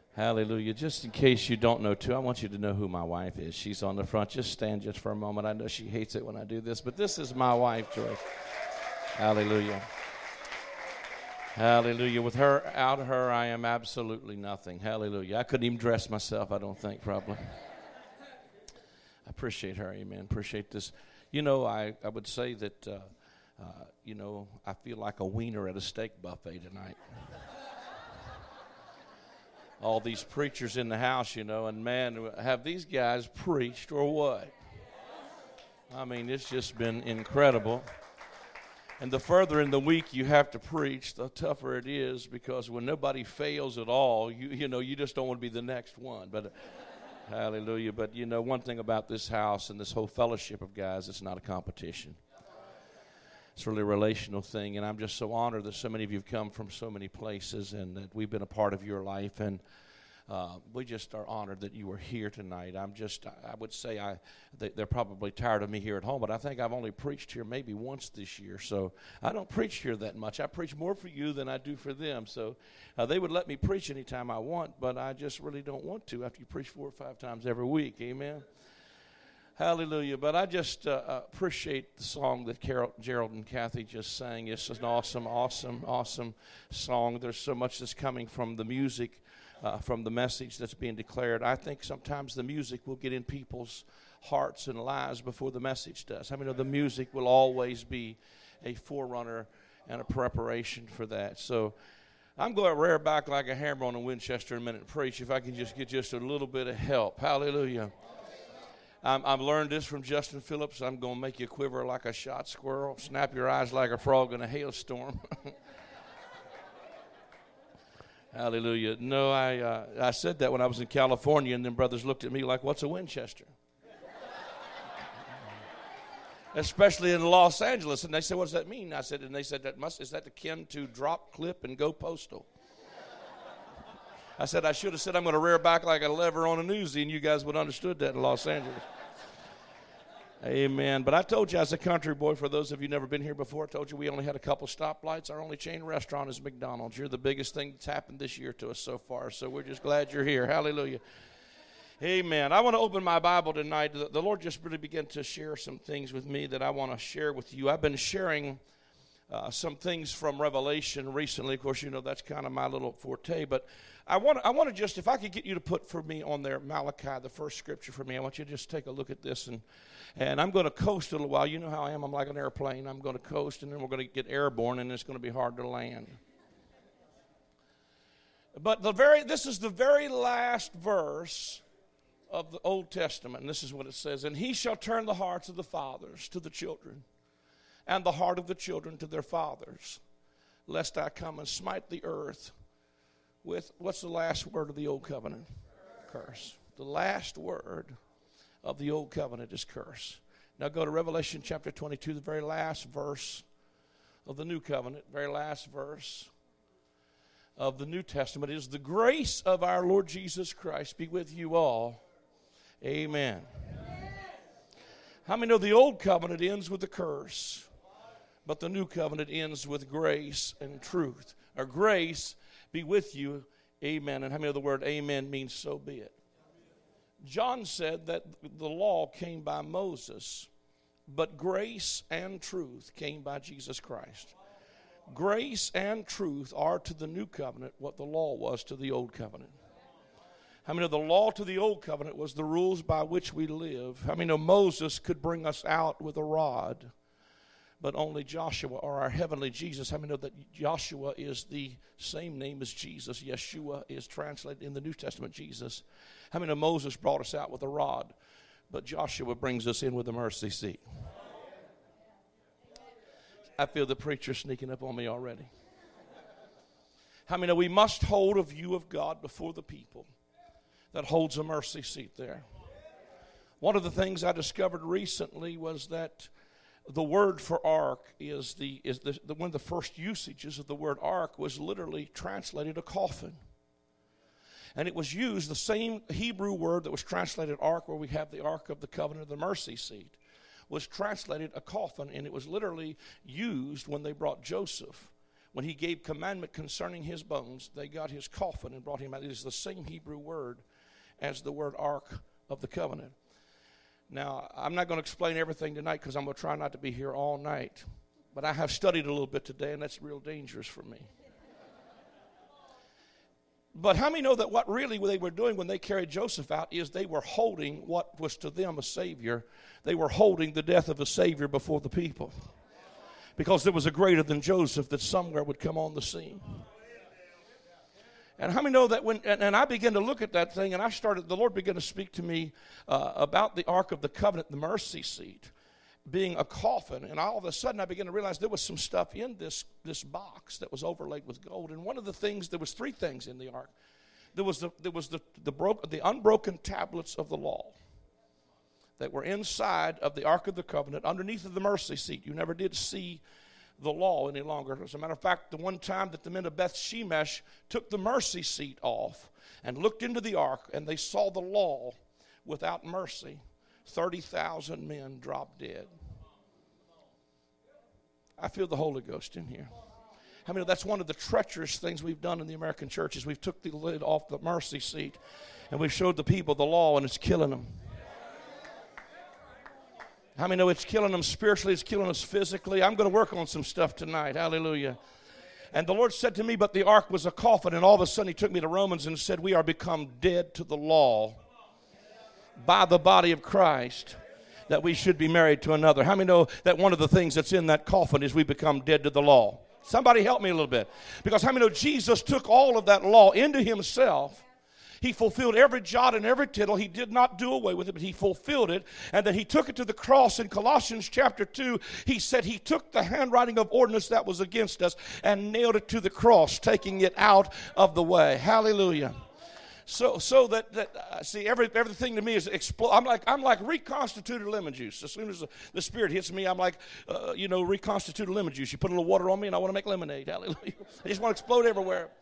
Hallelujah. Just in case you don't know, too, I want you to know who my wife is. She's on the front. Just stand just for a moment. I know she hates it when I do this, but this is my wife, Joyce. Hallelujah. Hallelujah. Without her, I am absolutely nothing. Hallelujah. I couldn't even dress myself, I don't think, probably. I appreciate her. Amen. Appreciate this. You know, I would say that, I feel like a wiener at a steak buffet tonight. All these preachers in the house, and man, have these guys preached or what? I mean, it's just been incredible. And the further in the week you have to preach, the tougher it is, because when nobody fails at all, you just don't want to be the next one. But hallelujah. But one thing about this house and this whole fellowship of guys, it's not a competition. It's really a relational thing, and I'm just so honored that so many of you have come from so many places and that we've been a part of your life, and we just are honored that you are here tonight. I would say they're probably tired of me here at home, but I think I've only preached here maybe once this year, so I don't preach here that much. I preach more for you than I do for them, so they would let me preach anytime I want, but I just really don't want to after you preach 4 or 5 times every week. Amen. Hallelujah. But I just appreciate the song that Gerald and Kathy just sang. It's an awesome, awesome, awesome song. There's so much that's coming from the music, from the message that's being declared. I think sometimes the music will get in people's hearts and lives before the message does. I mean, the music will always be a forerunner and a preparation for that. So I'm going to rear back like a hammer on a Winchester in a minute and preach if I can just get just a little bit of help. Hallelujah. I've learned this from Justin Phillips. I'm going to make you quiver like a shot squirrel, snap your eyes like a frog in a hailstorm. Hallelujah. No, I said that when I was in California, and then brothers looked at me like, what's a Winchester? Especially in Los Angeles. And they said, what does that mean? I said, and they said, is that akin to drop, clip, and go postal? I said, I should have said I'm going to rear back like a lever on a newsie, and you guys would have understood that in Los Angeles. Amen. But I told you as a country boy, for those of you who never been here before, I told you we only had a couple stoplights. Our only chain restaurant is McDonald's. You're the biggest thing that's happened this year to us so far, so we're just glad you're here. Hallelujah. Amen. I want to open my Bible tonight. The Lord just really began to share some things with me that I want to share with you. I've been sharing some things from Revelation recently. Of course, that's kind of my little forte, but I want to just, if I could get you to put for me on there Malachi, the first scripture for me, I want you to just take a look at this, and I'm going to coast a little while. You know how I am. I'm like an airplane. I'm going to coast, and then we're going to get airborne, and it's going to be hard to land. But this is the very last verse of the Old Testament, and this is what it says. And he shall turn the hearts of the fathers to the children, and the heart of the children to their fathers, lest I come and smite the earth with, what's the last word of the old covenant? Curse. The last word of the old covenant is curse. Now go to Revelation chapter 22, the very last verse of the new covenant, very last verse of the New Testament is, the grace of our Lord Jesus Christ be with you all. Amen. How many know the old covenant ends with a curse, but the new covenant ends with grace and truth? Or grace be with you. Amen. And how many know the word amen means so be it? John said that the law came by Moses, but grace and truth came by Jesus Christ. Grace and truth are to the new covenant what the law was to the old covenant. How many know the law to the old covenant was the rules by which we live? How many know Moses could bring us out with a rod, but only Joshua, or our heavenly Jesus? How many know that Joshua is the same name as Jesus? Yeshua is translated in the New Testament Jesus. How many know Moses brought us out with a rod, but Joshua brings us in with a mercy seat? I feel the preacher sneaking up on me already. How many know we must hold a view of God before the people that holds a mercy seat there? One of the things I discovered recently was that the word for ark is one of the first usages of the word ark was literally translated a coffin. And it was used, the same Hebrew word that was translated ark, where we have the Ark of the Covenant of the mercy seat, was translated a coffin, and it was literally used when they brought Joseph, when he gave commandment concerning his bones, they got his coffin and brought him out. It is the same Hebrew word as the word Ark of the Covenant. Now, I'm not going to explain everything tonight because I'm going to try not to be here all night. But I have studied a little bit today, and that's real dangerous for me. But how many know that what really they were doing when they carried Joseph out is they were holding what was to them a Savior. They were holding the death of a Savior before the people. Because there was a greater than Joseph that somewhere would come on the scene. And how many know that when, and I began to look at that thing, and the Lord began to speak to me about the Ark of the Covenant, the mercy seat, being a coffin. And all of a sudden I began to realize there was some stuff in this box that was overlaid with gold. And one of the things, there was three things in the ark. There was the unbroken tablets of the law that were inside of the Ark of the Covenant, underneath of the mercy seat. You never did see the law any longer. As a matter of fact, the one time that the men of Beth Shemesh took the mercy seat off and looked into the ark, and they saw the law without mercy, 30,000 men dropped dead. I feel the Holy Ghost in here. I mean, that's one of the treacherous things we've done in the American church is we've took the lid off the mercy seat and we've showed the people the law, and it's killing them. How many know it's killing them spiritually? It's killing us physically. I'm going to work on some stuff tonight. Hallelujah. And the Lord said to me, but the ark was a coffin. And all of a sudden he took me to Romans and said, we are become dead to the law by the body of Christ, that we should be married to another. How many know that one of the things that's in that coffin is we become dead to the law? Somebody help me a little bit. Because how many know Jesus took all of that law into himself? He fulfilled every jot and every tittle. He did not do away with it, but he fulfilled it. And then he took it to the cross. In Colossians chapter 2, he said he took the handwriting of ordinance that was against us and nailed it to the cross, taking it out of the way. Hallelujah. So that see, everything to me is I'm like reconstituted lemon juice. As soon as the Spirit hits me, I'm like reconstituted lemon juice. You put a little water on me and I want to make lemonade. Hallelujah. I just want to explode everywhere.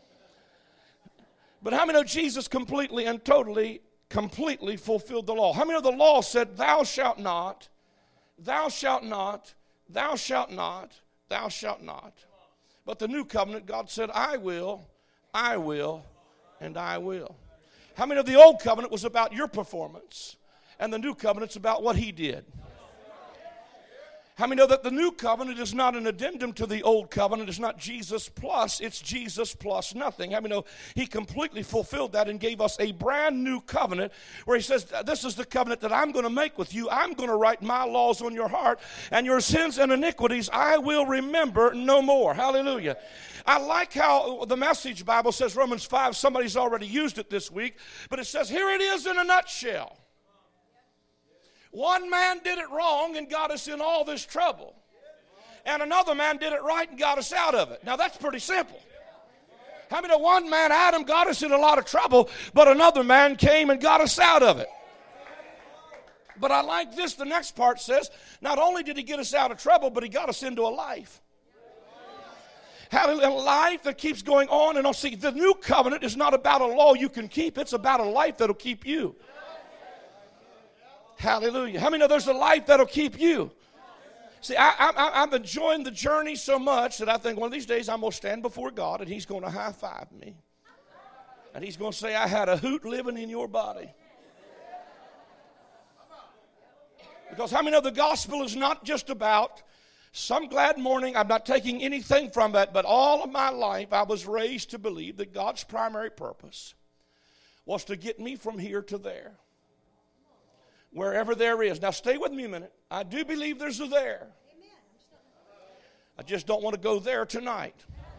But how many know Jesus completely and totally, completely fulfilled the law? How many know the law said, thou shalt not, thou shalt not, thou shalt not, thou shalt not. But the new covenant, God said, I will, and I will. How many of the old covenant was about your performance, and the new covenant's about what he did? How many know that the new covenant is not an addendum to the old covenant? It's not Jesus plus, it's Jesus plus nothing. How many know he completely fulfilled that and gave us a brand new covenant where he says, this is the covenant that I'm going to make with you. I'm going to write my laws on your heart, and your sins and iniquities I will remember no more. Hallelujah. I like how the Message Bible says, Romans 5, somebody's already used it this week, but it says, here it is in a nutshell. One man did it wrong and got us in all this trouble. And another man did it right and got us out of it. Now that's pretty simple. How many know one man, Adam, got us in a lot of trouble, but another man came and got us out of it? But I like this. The next part says, not only did he get us out of trouble, but he got us into a life. Hallelujah. A life that keeps going on and on. See, the new covenant is not about a law you can keep. It's about a life that'll keep you. Hallelujah. How many know there's a life that'll keep you? See, I'm enjoying the journey so much that I think one of these days I'm going to stand before God and he's going to high five me. And he's going to say, I had a hoot living in your body. Because how many know the gospel is not just about some glad morning. I'm not taking anything from that, but all of my life I was raised to believe that God's primary purpose was to get me from here to there. Wherever there is. Now stay with me a minute. I do believe there's a there. I just don't want to go there tonight.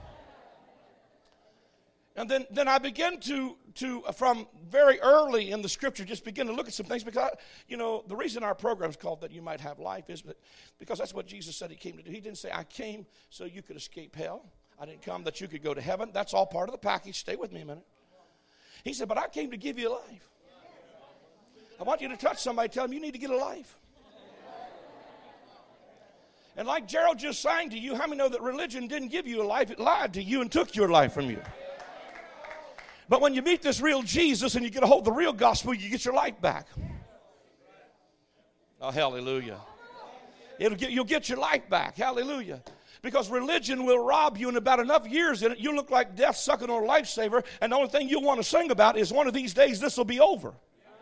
And then I begin to from very early in the scripture, just begin to look at some things because, the reason our program is called That You Might Have Life is because that's what Jesus said he came to do. He didn't say, I came so you could escape hell. I didn't come that you could go to heaven. That's all part of the package. Stay with me a minute. He said, but I came to give you life. I want you to touch somebody, tell them you need to get a life. And like Gerald just sang to you, how many know that religion didn't give you a life? It lied to you and took your life from you. But when you meet this real Jesus and you get a hold of the real gospel, you get your life back. Oh, hallelujah. You'll get your life back. Hallelujah. Because religion will rob you in about enough years in it, you look like death sucking on a lifesaver, and the only thing you'll want to sing about is one of these days this will be over.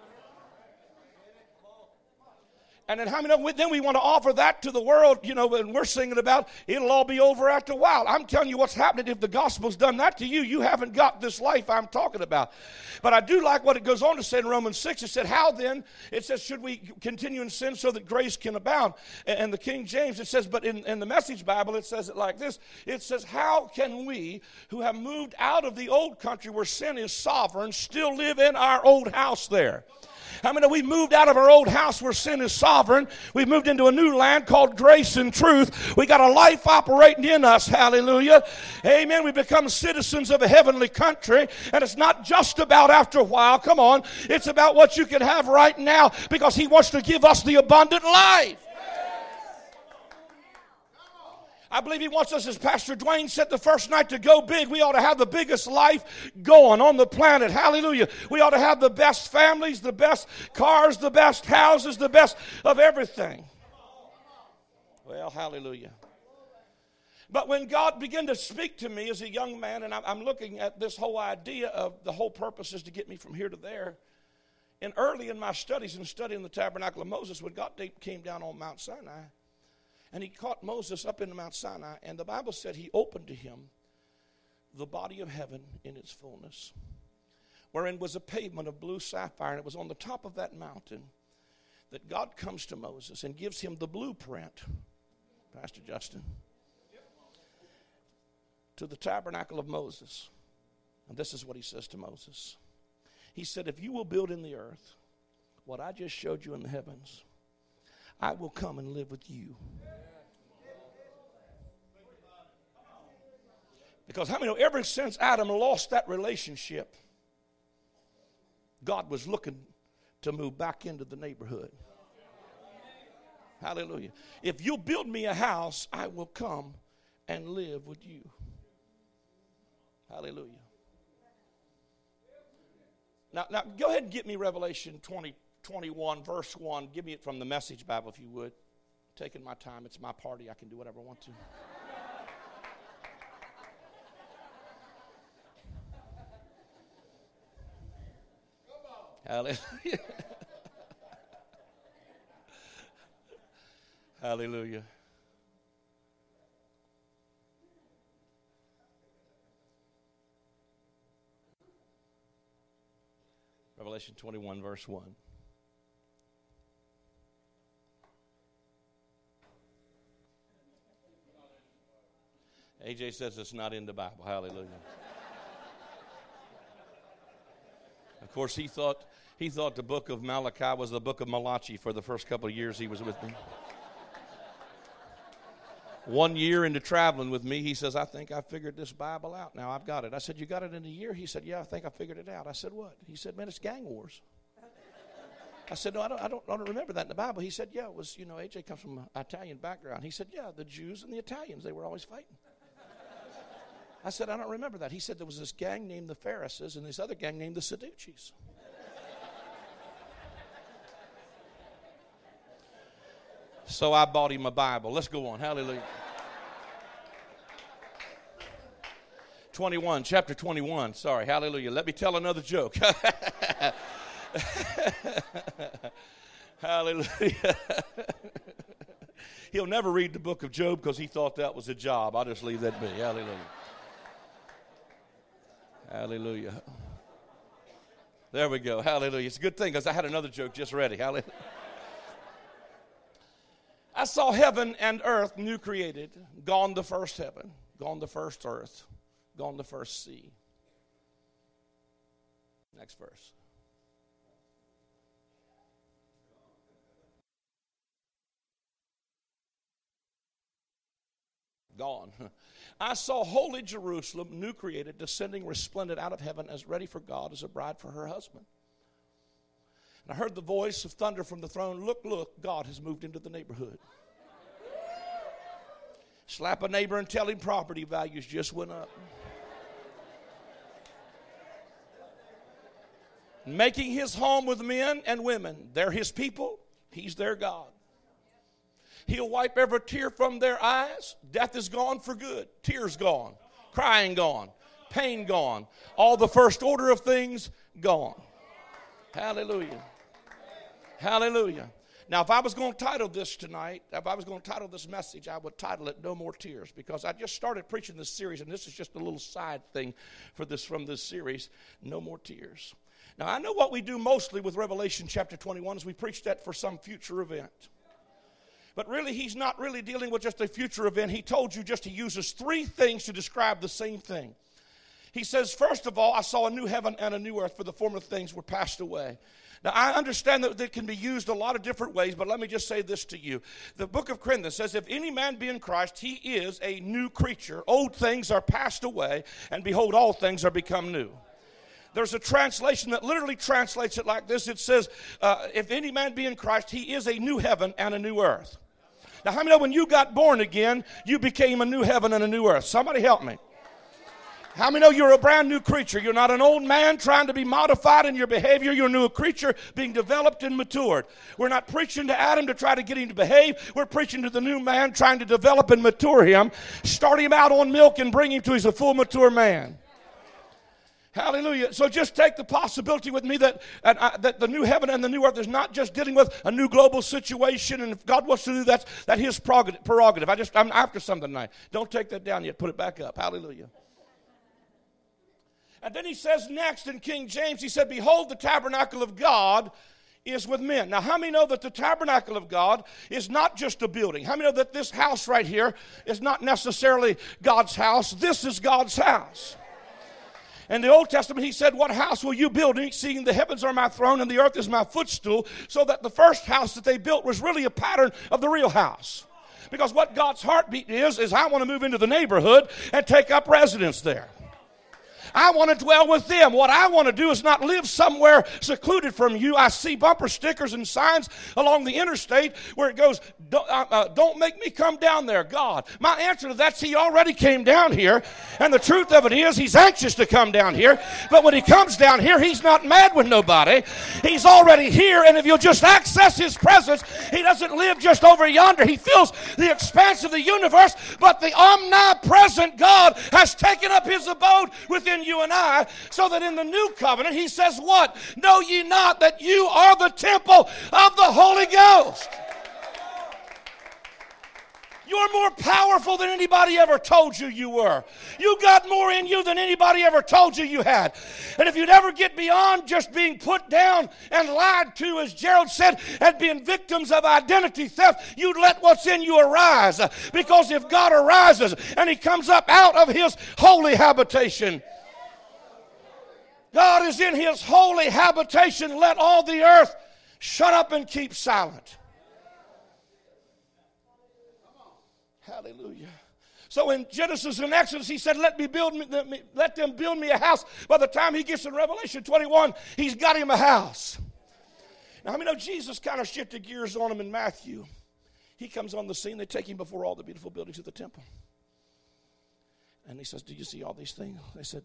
And then how many know, then we want to offer that to the world, and we're singing about it'll all be over after a while. I'm telling you what's happening. If the gospel's done that to you, you haven't got this life I'm talking about. But I do like what it goes on to say in Romans 6. It said, how then? It says, should we continue in sin so that grace can abound? And the King James, it says, but in the Message Bible, it says it like this. It says, how can we who have moved out of the old country where sin is sovereign still live in our old house there? How many know we've moved out of our old house where sin is sovereign? We've moved into a new land called grace and truth. We got a life operating in us. Hallelujah. Amen. We become citizens of a heavenly country. And it's not just about after a while. Come on. It's about what you can have right now, because he wants to give us the abundant life. I believe he wants us, as Pastor Dwayne said the first night, to go big. We ought to have the biggest life going on the planet. Hallelujah. We ought to have the best families, the best cars, the best houses, the best of everything. Well, hallelujah. But when God began to speak to me as a young man, and I'm looking at this whole idea of the whole purpose is to get me from here to there. And early in my studies and studying the tabernacle of Moses, when God came down on Mount Sinai, and he caught Moses up in Mount Sinai, and the Bible said he opened to him the body of heaven in its fullness, wherein was a pavement of blue sapphire, and it was on the top of that mountain that God comes to Moses and gives him the blueprint, Pastor Justin, to the tabernacle of Moses. And this is what he says to Moses. He said, if you will build in the earth what I just showed you in the heavens, I will come and live with you. Because how many know, ever since Adam lost that relationship, God was looking to move back into the neighborhood. Hallelujah. If you'll build me a house, I will come and live with you. Hallelujah. Now go ahead and get me Revelation 21, verse 1. Give me it from the Message Bible, if you would. I'm taking my time. It's my party. I can do whatever I want to. Hallelujah. Hallelujah. Revelation 21, verse 1. AJ says it's not in the Bible. Hallelujah. Of course, he thought the book of Malachi was the book of Malachi for the first couple of years he was with me. 1 year into traveling with me, he says, I think I figured this Bible out. Now I've got it. I said, you got it in a year? He said, yeah, I think I figured it out. I said, what? He said, man, it's gang wars. I said, no, I don't remember that in the Bible. He said, yeah, it was, AJ comes from an Italian background. He said, yeah, the Jews and the Italians, they were always fighting. I said, I don't remember that. He said there was this gang named the Pharisees and this other gang named the Sadducees. So I bought him a Bible. Let's go on. Hallelujah. 21, chapter 21. Sorry. Hallelujah. Let me tell another joke. Hallelujah. He'll never read the book of Job because he thought that was a job. I'll just leave that be. Hallelujah. Hallelujah. There we go. Hallelujah. It's a good thing because I had another joke just ready. Hallelujah. I saw heaven and earth new created. Gone the first heaven. Gone the first earth. Gone the first sea. Next verse. Gone. I saw holy Jerusalem, new created, descending resplendent out of heaven as ready for God as a bride for her husband. And I heard the voice of thunder from the throne. Look, look, God has moved into the neighborhood. Slap a neighbor and tell him property values just went up. Making his home with men and women. They're his people. He's their God. He'll wipe every tear from their eyes. Death is gone for good. Tears gone. Crying gone. Pain gone. All the first order of things gone. Hallelujah. Hallelujah. Now, if I was going to title this tonight, if I was going to title this message, I would title it No More Tears, because I just started preaching this series, and this is just a little side thing from this series, No More Tears. Now, I know what we do mostly with Revelation chapter 21 is we preach that for some future event. But really, he's not really dealing with just a future event. He told you just he uses three things to describe the same thing. He says, first of all, I saw a new heaven and a new earth, for the former things were passed away. Now, I understand that it can be used a lot of different ways, but let me just say this to you. The book of Corinthians says, if any man be in Christ, he is a new creature. Old things are passed away, and behold, all things are become new. There's a translation that literally translates it like this. It says, if any man be in Christ, he is a new heaven and a new earth. Now, how many know when you got born again, you became a new heaven and a new earth? Somebody help me. How many know you're a brand new creature? You're not an old man trying to be modified in your behavior. You're a new creature being developed and matured. We're not preaching to Adam to try to get him to behave. We're preaching to the new man, trying to develop and mature him, start him out on milk and bring him to he's a full mature man. Hallelujah. So just take the possibility with me that the new heaven and the new earth is not just dealing with a new global situation, and if God wants to do that, that's his prerogative. I'm after something tonight. Don't take that down yet. Put it back up. Hallelujah. And then he says next in King James, he said, behold, the tabernacle of God is with men. Now, how many know that the tabernacle of God is not just a building? How many know that this house right here is not necessarily God's house? This is God's house. In the Old Testament, he said, what house will you build? Seeing the heavens are my throne and the earth is my footstool. So that the first house that they built was really a pattern of the real house. Because what God's heartbeat is I want to move into the neighborhood and take up residence there. I want to dwell with them. What I want to do is not live somewhere secluded from you. I see bumper stickers and signs along the interstate where it goes, don't make me come down there, God. My answer to that is he already came down here. And the truth of it is he's anxious to come down here. But when he comes down here, he's not mad with nobody. He's already here. And if you'll just access his presence, he doesn't live just over yonder. He fills the expanse of the universe. But the omnipresent God has taken up his abode within you and I, so that in the new covenant he says what? Know ye not that you are the temple of the Holy Ghost? You're more powerful than anybody ever told you you were. You got more in you than anybody ever told you you had. And if you'd ever get beyond just being put down and lied to, as Gerald said, and being victims of identity theft, you'd let what's in you arise. Because if God arises and he comes up out of his holy habitation, God is in his holy habitation. Let all the earth shut up and keep silent. Hallelujah. So in Genesis and Exodus, he said, let them build me a house. By the time he gets in Revelation 21, he's got him a house. Now, I mean, Jesus kind of shifted gears on him in Matthew. He comes on the scene. They take him before all the beautiful buildings of the temple. And he says, do you see all these things? They said,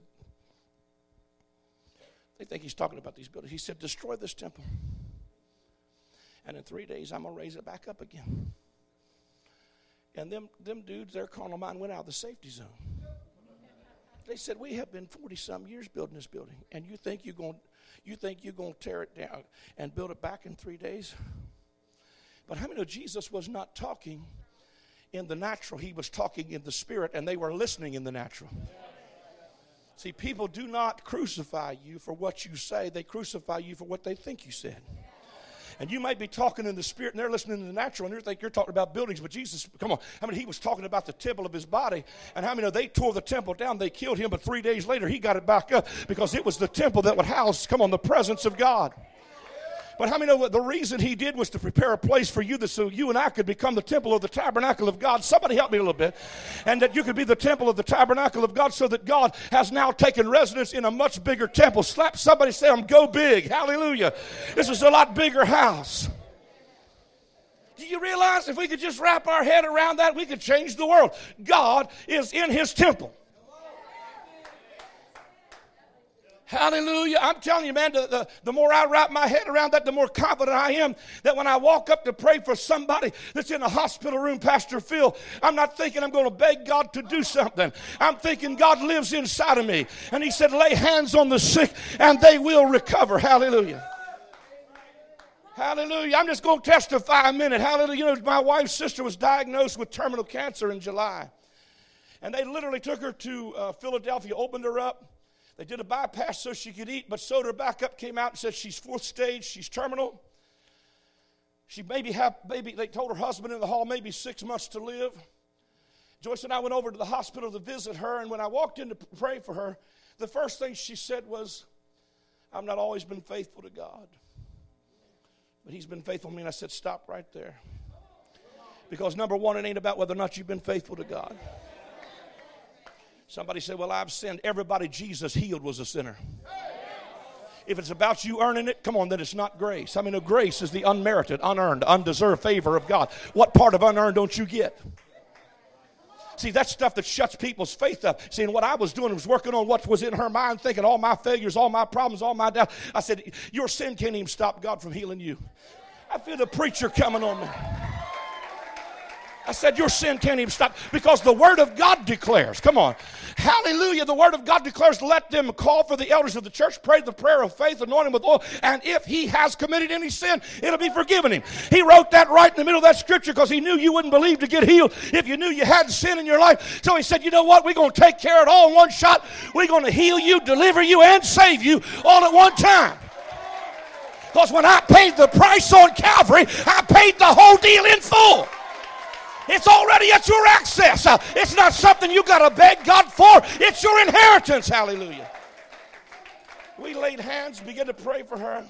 they think he's talking about these buildings. He said, destroy this temple. And in 3 days, I'm going to raise it back up again. And them dudes, their carnal mind went out of the safety zone. They said, we have been 40-some years building this building. And you think you're going to tear it down and build it back in 3 days? But how many know Jesus was not talking in the natural? He was talking in the spirit, and they were listening in the natural. See, people do not crucify you for what you say. They crucify you for what they think you said. And you might be talking in the spirit, and they're listening in the natural, and they think you're talking about buildings. But Jesus, come on, how many he was talking about the temple of his body? And how many know they tore the temple down, they killed him, but 3 days later he got it back up because it was the temple that would house, come on, the presence of God. But how many know what the reason he did was to prepare a place for you so you and I could become the temple of the tabernacle of God? Somebody help me a little bit. And that you could be the temple of the tabernacle of God, so that God has now taken residence in a much bigger temple. Slap somebody, say, go big. Hallelujah. This is a lot bigger house. Do you realize if we could just wrap our head around that, we could change the world? God is in his temple. Hallelujah. I'm telling you, man, the more I wrap my head around that, the more confident I am that when I walk up to pray for somebody that's in a hospital room, Pastor Phil, I'm not thinking I'm going to beg God to do something. I'm thinking God lives inside of me. And he said, lay hands on the sick and they will recover. Hallelujah. Hallelujah. I'm just going to testify a minute. Hallelujah. You know, my wife's sister was diagnosed with terminal cancer in July. And they literally took her to Philadelphia, opened her up. They did a bypass so she could eat, but sewed her back up, came out and said she's 4th stage, she's terminal. She they told her husband in the hall, maybe 6 months to live. Joyce and I went over to the hospital to visit her, and when I walked in to pray for her, the first thing she said was, I've not always been faithful to God, but he's been faithful to me. And I said, stop right there. Because number one, it ain't about whether or not you've been faithful to God. Somebody said, well, I've sinned. Everybody Jesus healed was a sinner. If it's about you earning it, come on, then it's not grace. I mean, grace is the unmerited, unearned, undeserved favor of God. What part of unearned don't you get? See, that's stuff that shuts people's faith up. See, and what I was doing was working on what was in her mind, thinking all my failures, all my problems, all my doubts. I said, your sin can't even stop God from healing you. I feel the preacher coming on me. I said, your sin can't even stop, because the Word of God declares, come on, hallelujah, the Word of God declares, let them call for the elders of the church, pray the prayer of faith, anoint him with oil, and if he has committed any sin, it'll be forgiven him. He wrote that right in the middle of that scripture because he knew you wouldn't believe to get healed if you knew you had sin in your life. So he said, you know what, we're going to take care of it all in one shot. We're going to heal you, deliver you, and save you all at one time. Because when I paid the price on Calvary, I paid the whole deal in full. It's already at your access. It's not something you got to beg God for. It's your inheritance. Hallelujah. We laid hands, began to pray for her.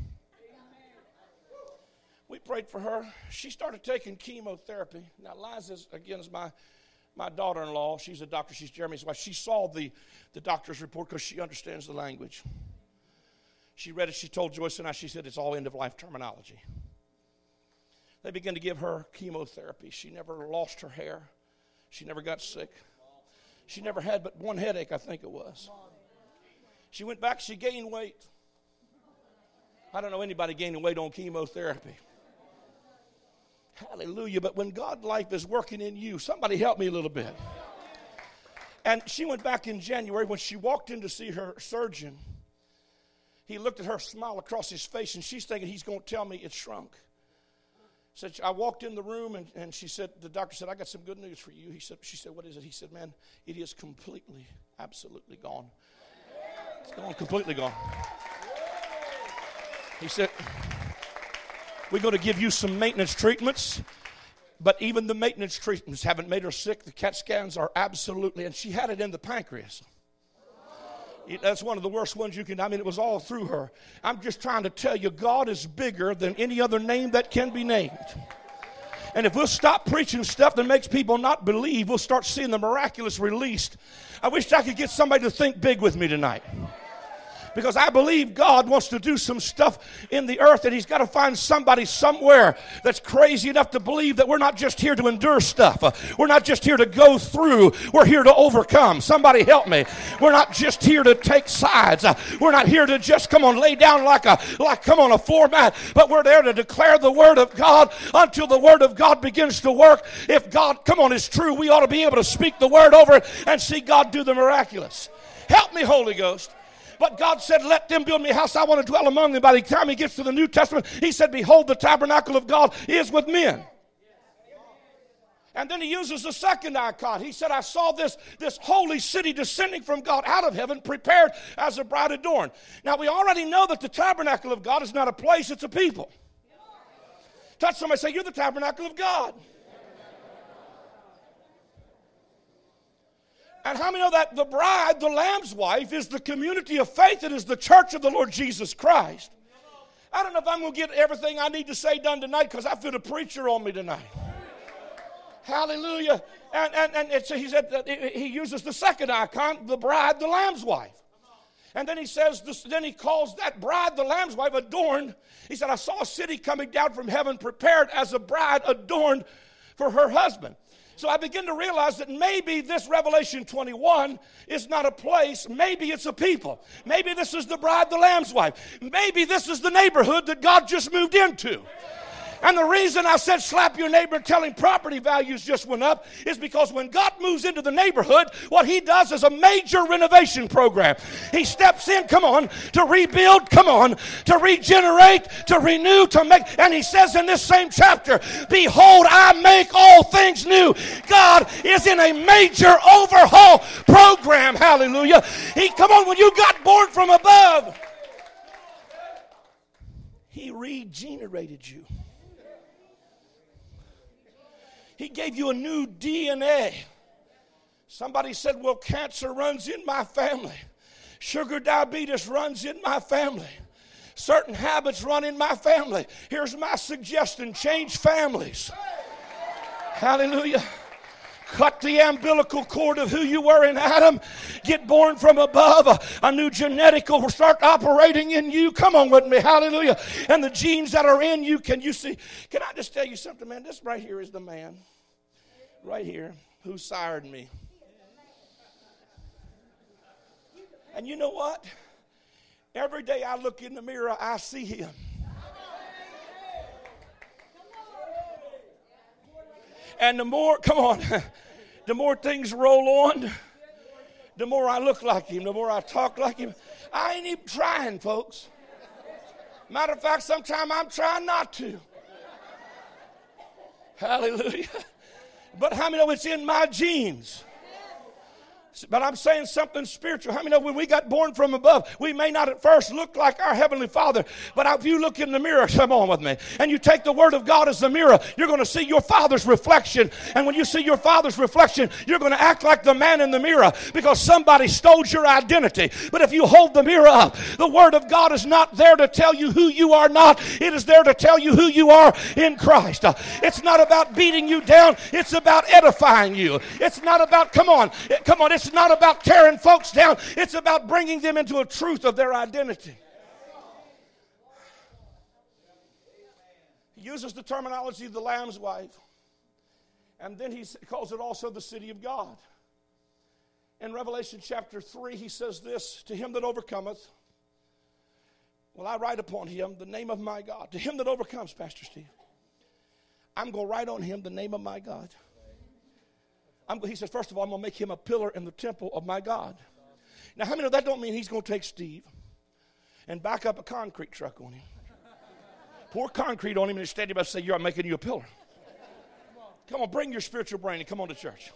We prayed for her. She started taking chemotherapy. Now, Liza, again, is my daughter-in-law. She's a doctor. She's Jeremy's wife. She saw the doctor's report because she understands the language. She read it. She told Joyce and I, she said, it's all end-of-life terminology. They began to give her chemotherapy. She never lost her hair. She never got sick. She never had but one headache, I think it was. She went back, she gained weight. I don't know anybody gaining weight on chemotherapy. Hallelujah. But when God's life is working in you, somebody help me a little bit. And she went back in January. When she walked in to see her surgeon, he looked at her, smile across his face, and she's thinking he's going to tell me it's shrunk. Said, I walked in the room, and she said, the doctor said, I got some good news for you. She said, what is it? He said, man, it is completely, absolutely gone. It's gone, completely gone. He said, we're going to give you some maintenance treatments, but even the maintenance treatments haven't made her sick. The CAT scans are absolutely, and she had it in the pancreas. That's one of the worst ones you can, it was all through her. I'm just trying to tell you, God is bigger than any other name that can be named. And if we'll stop preaching stuff that makes people not believe, we'll start seeing the miraculous released. I wish I could get somebody to think big with me tonight. Because I believe God wants to do some stuff in the earth, and he's got to find somebody somewhere that's crazy enough to believe that we're not just here to endure stuff. We're not just here to go through. We're here to overcome. Somebody help me. We're not just here to take sides. We're not here to just, lay down like a floor mat. But we're there to declare the word of God until the word of God begins to work. If God, is true, we ought to be able to speak the word over it and see God do the miraculous. Help me, Holy Ghost. But God said, let them build me a house. I want to dwell among them. By the time he gets to the New Testament, he said, behold, the tabernacle of God is with men. And then he uses the second icon. He said, I saw this holy city descending from God out of heaven, prepared as a bride adorned. Now, we already know that the tabernacle of God is not a place, it's a people. Touch somebody, say, you're the tabernacle of God. And how many know that the bride, the Lamb's wife, is the community of faith? It is the church of the Lord Jesus Christ. I don't know if I'm going to get everything I need to say done tonight because I feel the preacher on me tonight. Hallelujah. And he said he uses the second icon, the bride, the Lamb's wife. And then he says, then he calls that bride, the Lamb's wife, adorned. He said, I saw a city coming down from heaven prepared as a bride adorned for her husband. So I begin to realize that maybe this Revelation 21 is not a place. Maybe it's a people. Maybe this is the bride, the Lamb's wife. Maybe this is the neighborhood that God just moved into. And the reason I said slap your neighbor and tell him property values just went up is because when God moves into the neighborhood, what he does is a major renovation program. He steps in, come on, to rebuild, come on, to regenerate, to renew, to make. And he says in this same chapter, behold, I make all things new. God is in a major overhaul program. Hallelujah. Come on, when you got born from above, he regenerated you. He gave you a new DNA. Somebody said, well, cancer runs in my family. Sugar diabetes runs in my family. Certain habits run in my family. Here's my suggestion. Change families. Hallelujah. Cut the umbilical cord of who you were in Adam. Get born from above. A new genetic will start operating in you. Come on with me. Hallelujah. And the genes that are in you, can you see? Can I just tell you something, man? This right here is the man. Right here. Who sired me. And you know what? Every day I look in the mirror, I see him. And the more, come on, the more things roll on, the more I look like him, the more I talk like him. I ain't even trying, folks. Matter of fact, sometimes I'm trying not to. Hallelujah. But how many know it's in my genes? But I'm saying something spiritual. How many know when we got born from above, we may not at first look like our Heavenly Father, but if you look in the mirror, come on with me, and you take the Word of God as the mirror, you're going to see your Father's reflection. And when you see your Father's reflection, you're going to act like the man in the mirror because somebody stole your identity. But if you hold the mirror up, the Word of God is not there to tell you who you are not. It is there to tell you who you are in Christ. It's not about beating you down. It's about edifying you. It's not about, come on, it's not about tearing folks down. It's about bringing them into a truth of their identity. He uses the terminology of the Lamb's wife. And then he calls it also the city of God. In Revelation chapter 3, he says this, to him that overcometh, will I write upon him the name of my God. To him that overcomes, Pastor Steve, I'm going to write on him the name of my God. He says, first of all, I'm going to make him a pillar in the temple of my God. Now, how many know that don't mean he's going to take Steve and back up a concrete truck on him, pour concrete on him, and stand him up and say, I'm making you a pillar. Come on, bring your spiritual brain and come on to church.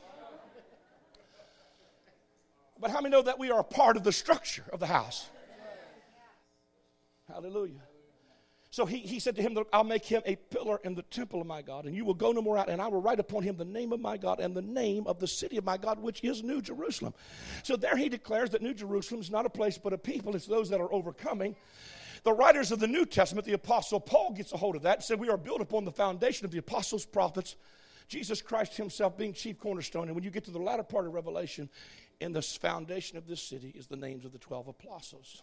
But how many know that we are a part of the structure of the house? Hallelujah. So he said to him, I'll make him a pillar in the temple of my God, and you will go no more out, and I will write upon him the name of my God and the name of the city of my God, which is New Jerusalem. So there he declares that New Jerusalem is not a place but a people. It's those that are overcoming. The writers of the New Testament, the Apostle Paul gets a hold of that and said we are built upon the foundation of the apostles, prophets, Jesus Christ himself being chief cornerstone. And when you get to the latter part of Revelation, in the foundation of this city is the names of the 12 apostles.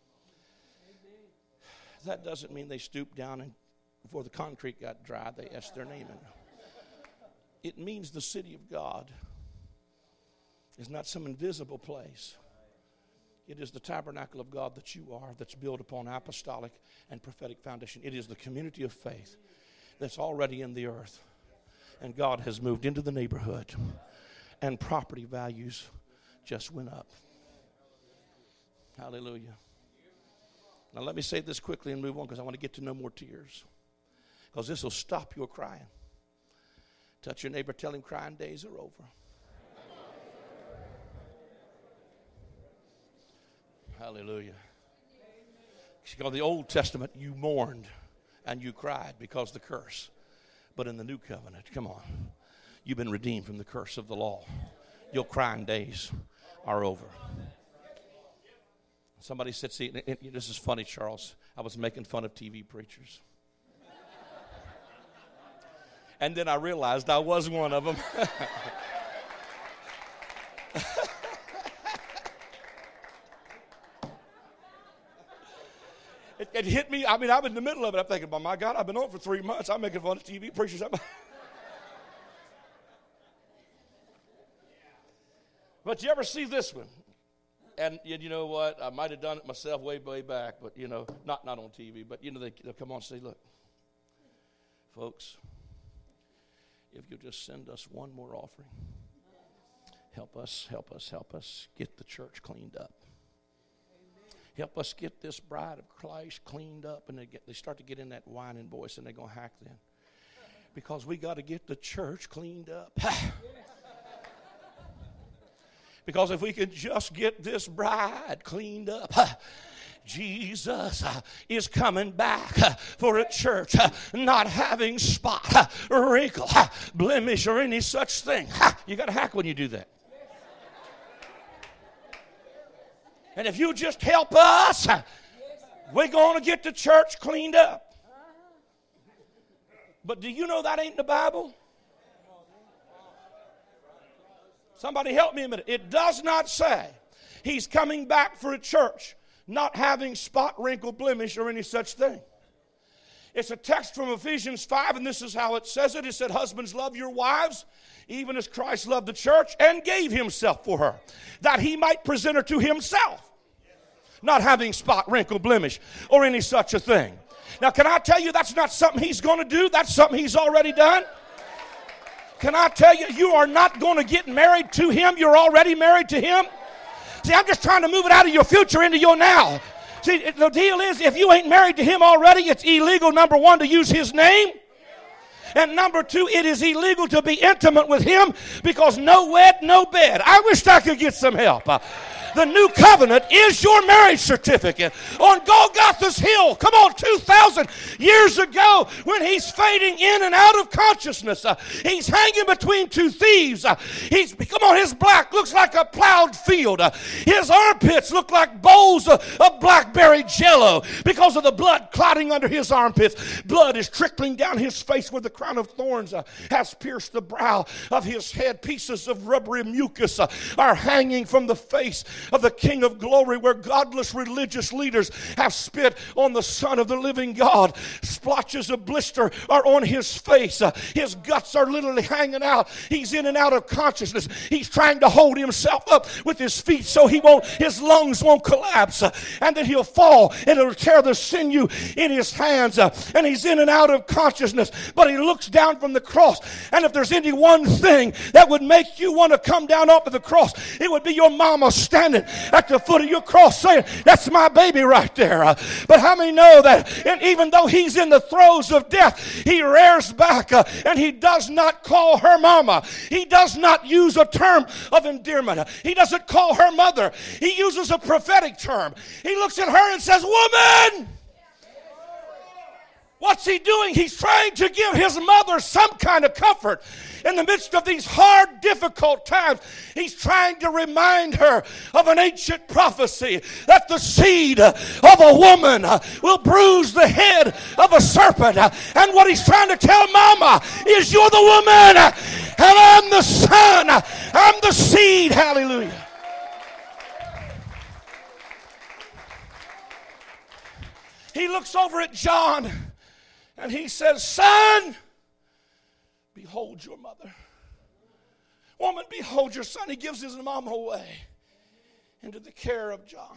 That doesn't mean they stooped down and before the concrete got dry, they etched their name in. It means the city of God is not some invisible place. It is the tabernacle of God that you are, that's built upon apostolic and prophetic foundation. It is the community of faith that's already in the earth. And God has moved into the neighborhood. And property values just went up. Hallelujah. Now let me say this quickly and move on because I want to get to no more tears. Because this will stop your crying. Touch your neighbor, tell him crying days are over. Hallelujah. Because the Old Testament, you mourned and you cried because of the curse. But in the new covenant, come on, you've been redeemed from the curse of the law. Your crying days are over. Somebody said, see, this is funny, Charles. I was making fun of TV preachers. And then I realized I was one of them. It hit me. I mean, I was in the middle of it. I'm thinking, oh, my God, I've been on for 3 months. I'm making fun of TV preachers. But you ever see this one? And you know what? I might have done it myself way back, but, not on TV. But, they'll come on and say, look, folks, if you'll just send us one more offering, help us get the church cleaned up. Help us get this bride of Christ cleaned up. And they start to get in that whining voice, and they're going to hack then. Because we got to get the church cleaned up. Because if we could just get this bride cleaned up, Jesus is coming back for a church not having spot, wrinkle, blemish, or any such thing. You got to hack when you do that. And if you just help us, we're going to get the church cleaned up. But do you know that ain't in the Bible? Somebody help me a minute. It does not say he's coming back for a church not having spot, wrinkle, blemish, or any such thing. It's a text from Ephesians 5, and this is how it says it. It said, husbands, love your wives, even as Christ loved the church and gave himself for her, that he might present her to himself, not having spot, wrinkle, blemish, or any such a thing. Now, can I tell you that's not something he's going to do? That's something he's already done. Can I tell you, you are not going to get married to him. You're already married to him. See, I'm just trying to move it out of your future into your now. See, the deal is, if you ain't married to him already, it's illegal, number one, to use his name. And number two, it is illegal to be intimate with him, because no wed, no bed. I wish I could get some help. The new covenant is your marriage certificate on Golgotha's hill. Come on, 2,000 years ago, when he's fading in and out of consciousness, he's hanging between two thieves. His black looks like a plowed field. His armpits look like bowls of blackberry jello because of the blood clotting under his armpits. Blood is trickling down his face where the crown of thorns has pierced the brow of his head. Slices of rubbery mucus are hanging from the face of the King of Glory, where godless religious leaders have spit on the Son of the living God. Splotches of blister are on his face. His guts are literally hanging out. He's in and out of consciousness. He's trying to hold himself up with his feet so his lungs won't collapse, and that he'll fall and it'll tear the sinew in his hands, and he's in and out of consciousness. But he looks down from the cross, and if there's any one thing that would make you want to come down off of the cross, it would be your mama standing at the foot of your cross saying, "That's my baby right there." But how many know that even though he's in the throes of death, he rears back and he does not call her mama. He does not use a term of endearment. He doesn't call her mother. He uses a prophetic term. He looks at her and says, "Woman!" What's he doing? He's trying to give his mother some kind of comfort in the midst of these hard, difficult times. He's trying to remind her of an ancient prophecy that the seed of a woman will bruise the head of a serpent. And what he's trying to tell Mama is, you're the woman and I'm the son. I'm the seed. Hallelujah. He looks over at John and he says, "Son, behold your mother. Woman, behold your son." He gives his mom away into the care of John.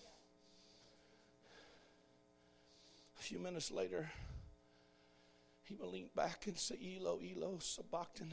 A few minutes later, he will lean back and say, "Elo, Elo, sabachthani."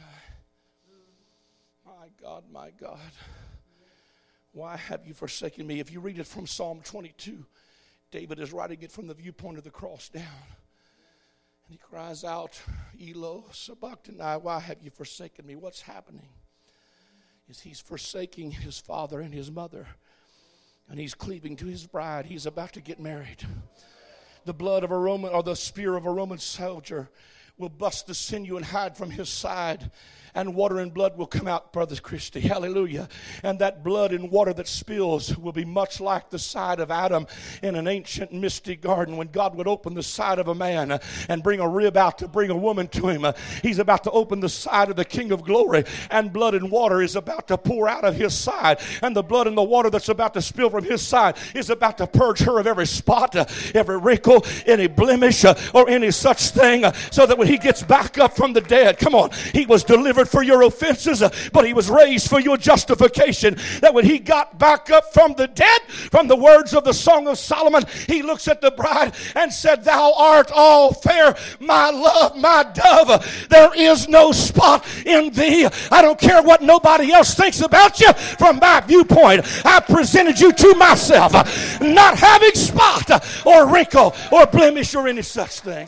My God, why have you forsaken me? If you read it from Psalm 22, David is writing it from the viewpoint of the cross down. And he cries out, "Elo, sabachthani, why have you forsaken me?" What's happening is he's forsaking his father and his mother, and he's cleaving to his bride. He's about to get married. The blood of a Roman, or the spear of a Roman soldier, will bust the sinew and hide from his side, and water and blood will come out, Brother Christy. Hallelujah. And that blood and water that spills will be much like the side of Adam in an ancient misty garden, when God would open the side of a man and bring a rib out to bring a woman to him. He's about to open the side of the King of Glory, and blood and water is about to pour out of his side, and the blood and the water that's about to spill from his side is about to purge her of every spot, every wrinkle, any blemish, or any such thing, so that when when he gets back up from the dead, come on, he was delivered for your offenses, but he was raised for your justification. That when he got back up from the dead, from the words of the Song of Solomon, he looks at the bride and said, thou art all fair, my love, my dove. There is no spot in thee. I don't care what nobody else thinks about you. From my viewpoint, I presented you to myself, not having spot or wrinkle or blemish or any such thing.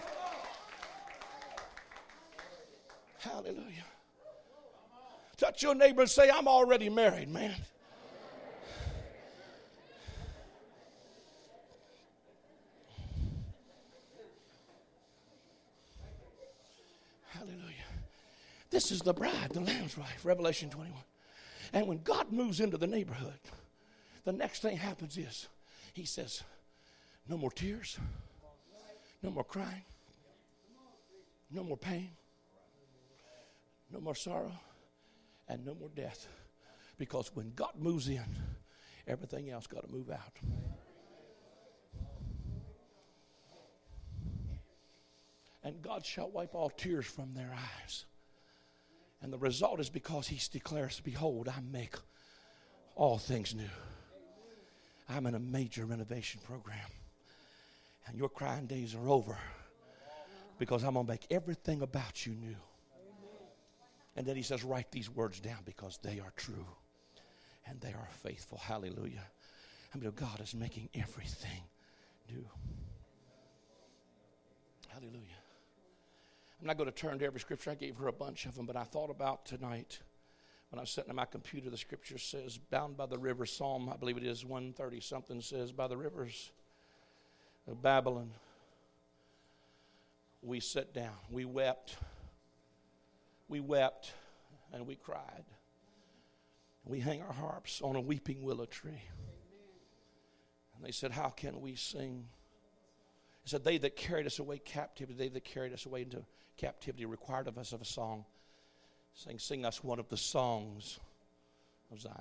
Hallelujah. Touch your neighbor and say, I'm already married, man. Hallelujah. This is the bride, the Lamb's wife, Revelation 21. And when God moves into the neighborhood, the next thing happens is he says, no more tears, no more crying, no more pain, no more sorrow, and no more death. Because when God moves in, everything else got to move out. And God shall wipe all tears from their eyes. And the result is because he declares, behold, I make all things new. I'm in a major renovation program. And your crying days are over. Because I'm going to make everything about you new. And then he says, write these words down because they are true. And they are faithful. Hallelujah. I mean, God is making everything new. Hallelujah. I'm not going to turn to every scripture. I gave her a bunch of them, but I thought about tonight when I was sitting at my computer, the scripture says, bound by the river, Psalm, I believe it is 130 something, says, by the rivers of Babylon, we sat down, we wept, and we cried. We hang our harps on a weeping willow tree. And they said, how can we sing? He said, they that carried us away into captivity required of us of a song, saying, sing us one of the songs of Zion.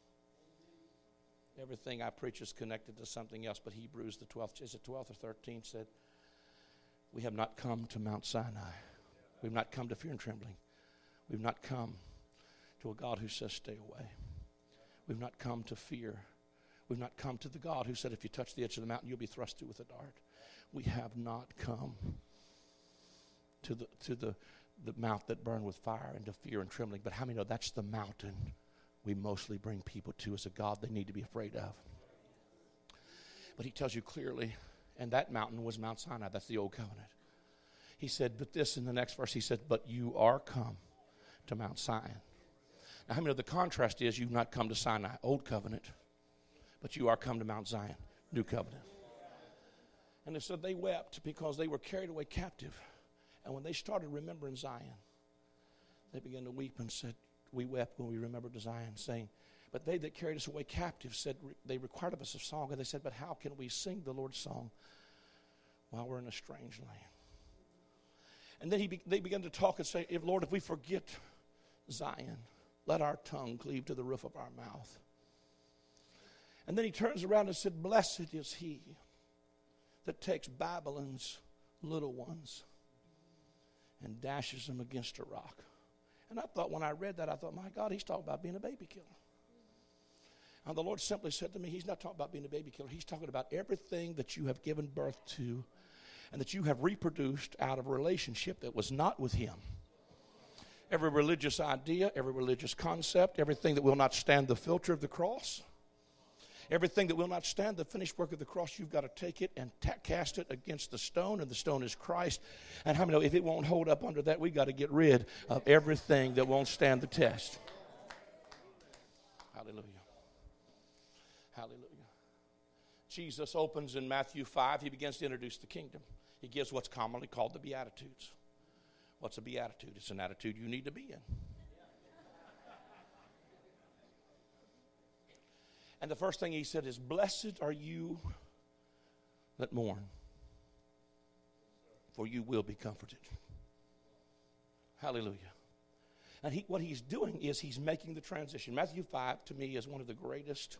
Everything I preach is connected to something else, but Hebrews, the 12th, is it 12th or 13th, said, we have not come to Mount Sinai. We've not come to fear and trembling. We've not come to a God who says stay away. We've not come to fear. We've not come to the God who said if you touch the edge of the mountain, you'll be thrust through with a dart. We have not come to the mount that burned with fire and to fear and trembling. But how many know that's the mountain we mostly bring people to as a God they need to be afraid of? But he tells you clearly, and that mountain was Mount Sinai. That's the old covenant. He said, but this in the next verse, he said, but you are come to Mount Zion. Now, how many know the contrast is you've not come to Sinai, old covenant, but you are come to Mount Zion, new covenant. And they said they wept because they were carried away captive. And when they started remembering Zion, they began to weep and said, we wept when we remembered Zion, saying, but they that carried us away captive said, they required of us a song. And they said, but how can we sing the Lord's song while we're in a strange land? And then they began to talk and say, Lord, if we forget Zion, let our tongue cleave to the roof of our mouth. And then he turns around and said, blessed is he that takes Babylon's little ones and dashes them against a rock. And I thought, when I read that, I thought, my God, he's talking about being a baby killer. And the Lord simply said to me, he's not talking about being a baby killer. He's talking about everything that you have given birth to and that you have reproduced out of a relationship that was not with him. Every religious idea, every religious concept, everything that will not stand the filter of the cross, everything that will not stand the finished work of the cross, you've got to take it and cast it against the stone, and the stone is Christ. And how many know if it won't hold up under that, we've got to get rid of everything that won't stand the test. Hallelujah. Hallelujah. Jesus opens in Matthew 5. He begins to introduce the kingdom. He gives what's commonly called the Beatitudes. What's a beatitude? It's an attitude you need to be in. And the first thing he said is, blessed are you that mourn, for you will be comforted. Hallelujah. And what he's doing is he's making the transition. Matthew 5, to me, is one of the greatest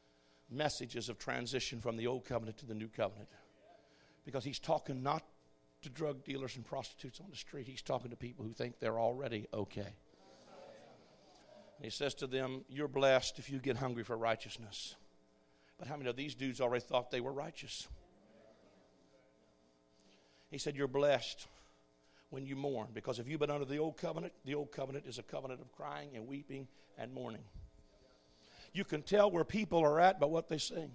messages of transition from the old covenant to the new covenant. Because he's talking not to drug dealers and prostitutes on the street. He's talking to people who think they're already okay. And he says to them, you're blessed if you get hungry for righteousness. But how many of these dudes already thought they were righteous? He said, you're blessed when you mourn, because if you've been under the old covenant is a covenant of crying and weeping and mourning. You can tell where people are at by what they sing.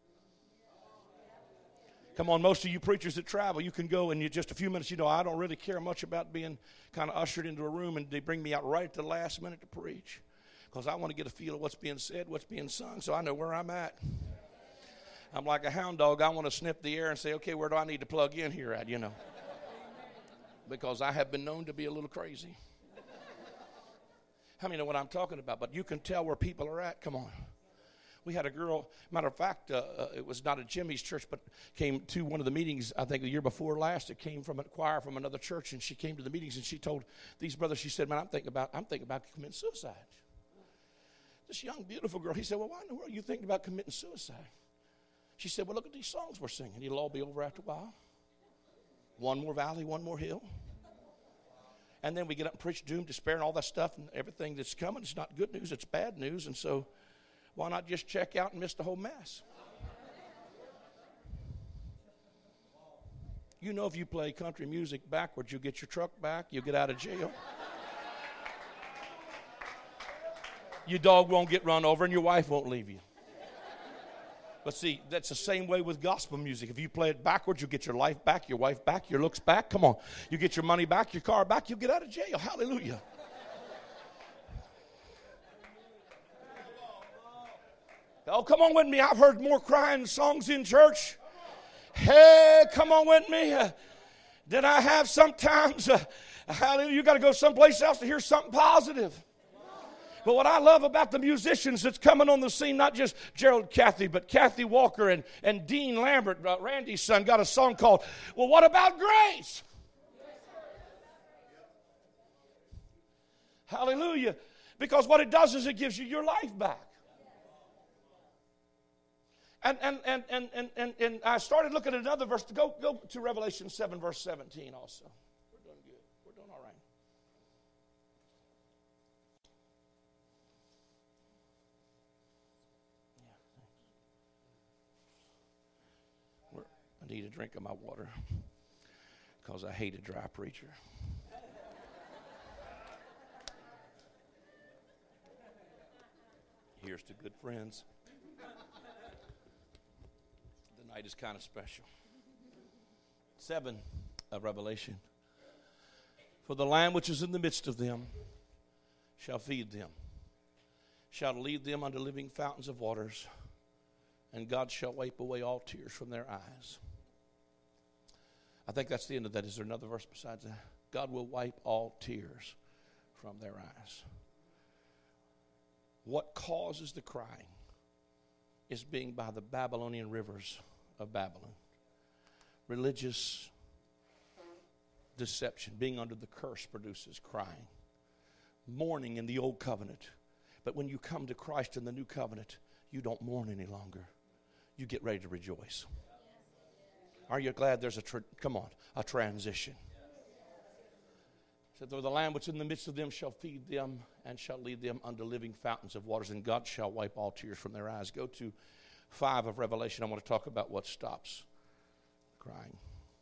Come on, most of you preachers that travel, you can go and you just a few minutes, I don't really care much about being kind of ushered into a room and they bring me out right at the last minute to preach, because I want to get a feel of what's being said, what's being sung, so I know where I'm at. I'm like a hound dog. I want to sniff the air and say, okay, where do I need to plug in here at, because I have been known to be a little crazy. How many know what I'm talking about? But you can tell where people are at. Come on. We had a girl, matter of fact, it was not at Jimmy's church, but came to one of the meetings, I think the year before last. It came from a choir from another church, and she came to the meetings, and she told these brothers, she said, man, I'm thinking about committing suicide. This young, beautiful girl, he said, well, why in the world are you thinking about committing suicide? She said, well, look at these songs we're singing. It'll all be over after a while. One more valley, one more hill. And then we get up and preach doom, despair, and all that stuff, and everything that's coming. It's not good news, it's bad news. And so why not just check out and miss the whole mess? If you play country music backwards, you get your truck back, you get out of jail. Your dog won't get run over, and your wife won't leave you. But see, that's the same way with gospel music. If you play it backwards, you get your life back, your wife back, your looks back. Come on. You get your money back, your car back, you'll get out of jail. Hallelujah. Oh, come on with me. I've heard more crying songs in church. Hey, come on with me. Than I have sometimes. Hallelujah. You got to go someplace else to hear something positive. But what I love about the musicians that's coming on the scene, not just Gerald Cathy, but Kathy Walker and Dean Lambert, Randy's son, got a song called, well, what about grace? Hallelujah. Because what it does is it gives you your life back. And I started looking at another verse. Go to Revelation 7, verse 17 also. We're doing good. We're doing all right. I need a drink of my water because I hate a dry preacher. Here's to good friends. The night is kind of special. 7 of Revelation. For the Lamb which is in the midst of them shall feed them, shall lead them unto living fountains of waters, and God shall wipe away all tears from their eyes. I think that's the end of that. Is there another verse besides that? God will wipe all tears from their eyes. What causes the crying is being by the Babylonian rivers of Babylon. Religious deception, being under the curse, produces crying. Mourning in the old covenant. But when you come to Christ in the new covenant, you don't mourn any longer. You get ready to rejoice. Are you glad there's a transition? So the Lamb which in the midst of them shall feed them and shall lead them unto living fountains of waters, and God shall wipe all tears from their eyes. Go to 5 of Revelation. I want to talk about what stops crying.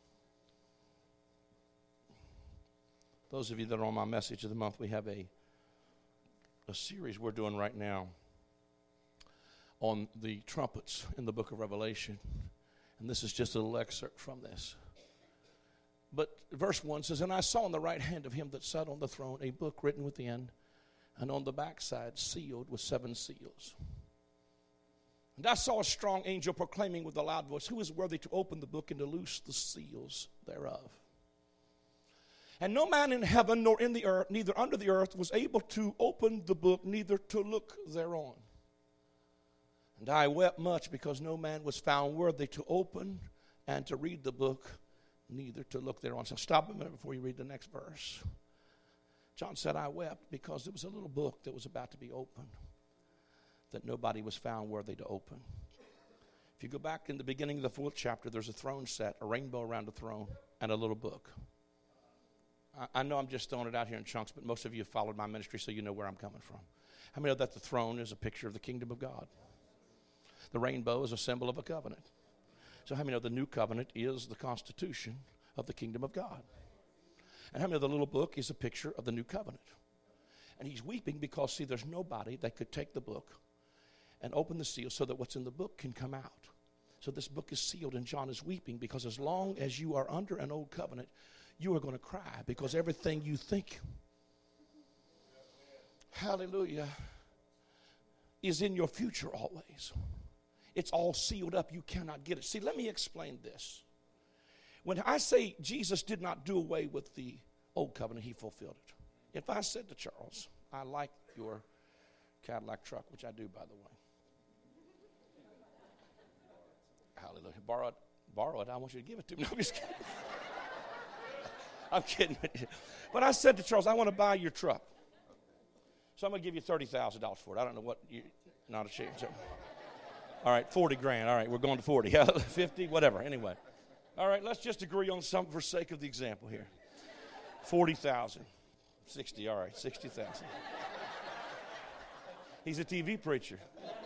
Those of you that are on my message of the month, we have a series we're doing right now on the trumpets in the book of Revelation. And this is just a little excerpt from this. But verse 1 says, and I saw on the right hand of him that sat on the throne a book written within, and on the backside sealed with 7 seals. And I saw a strong angel proclaiming with a loud voice, who is worthy to open the book and to loose the seals thereof? And no man in heaven nor in the earth, neither under the earth, was able to open the book, neither to look thereon. And I wept much because no man was found worthy to open and to read the book, neither to look thereon. So stop a minute before you read the next verse. John said, I wept because there was a little book that was about to be opened that nobody was found worthy to open. If you go back in the beginning of the 4th chapter, there's a throne set, a rainbow around the throne, and a little book. I know I'm just throwing it out here in chunks, but most of you have followed my ministry, so you know where I'm coming from. How many know that the throne is a picture of the kingdom of God? The rainbow is a symbol of a covenant. So how many know the new covenant is the constitution of the kingdom of God? And how many know the little book is a picture of the new covenant? And he's weeping because, see, there's nobody that could take the book and open the seal so that what's in the book can come out. So this book is sealed, and John is weeping because as long as you are under an old covenant, you are going to cry because everything you think, hallelujah, is in your future always. It's all sealed up. You cannot get it. See, let me explain this. When I say Jesus did not do away with the old covenant, he fulfilled it. If I said to Charles, I like your Cadillac truck, which I do, by the way. Hallelujah. Borrow it. I want you to give it to me. No, I'm just kidding. I'm kidding. But I said to Charles, I want to buy your truck. So I'm going to give you $30,000 for it. I don't know what you, not a chance. All right, 40 grand. All right, we're going to 40. 50, whatever. Anyway. All right, let's just agree on something for sake of the example here. 40,000. 60, all right, 60,000. He's a TV preacher.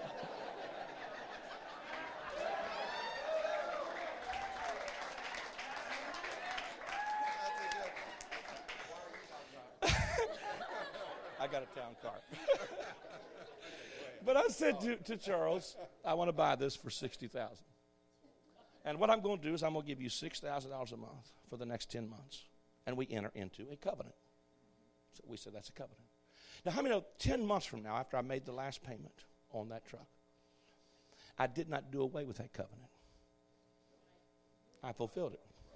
I got a town car. But I said to Charles, I want to buy this for $60,000. And what I'm going to do is I'm going to give you $6,000 a month for the next 10 months. And we enter into a covenant. So we said that's a covenant. Now, how many know 10 months from now, after I made the last payment on that truck, I did not do away with that covenant. I fulfilled it.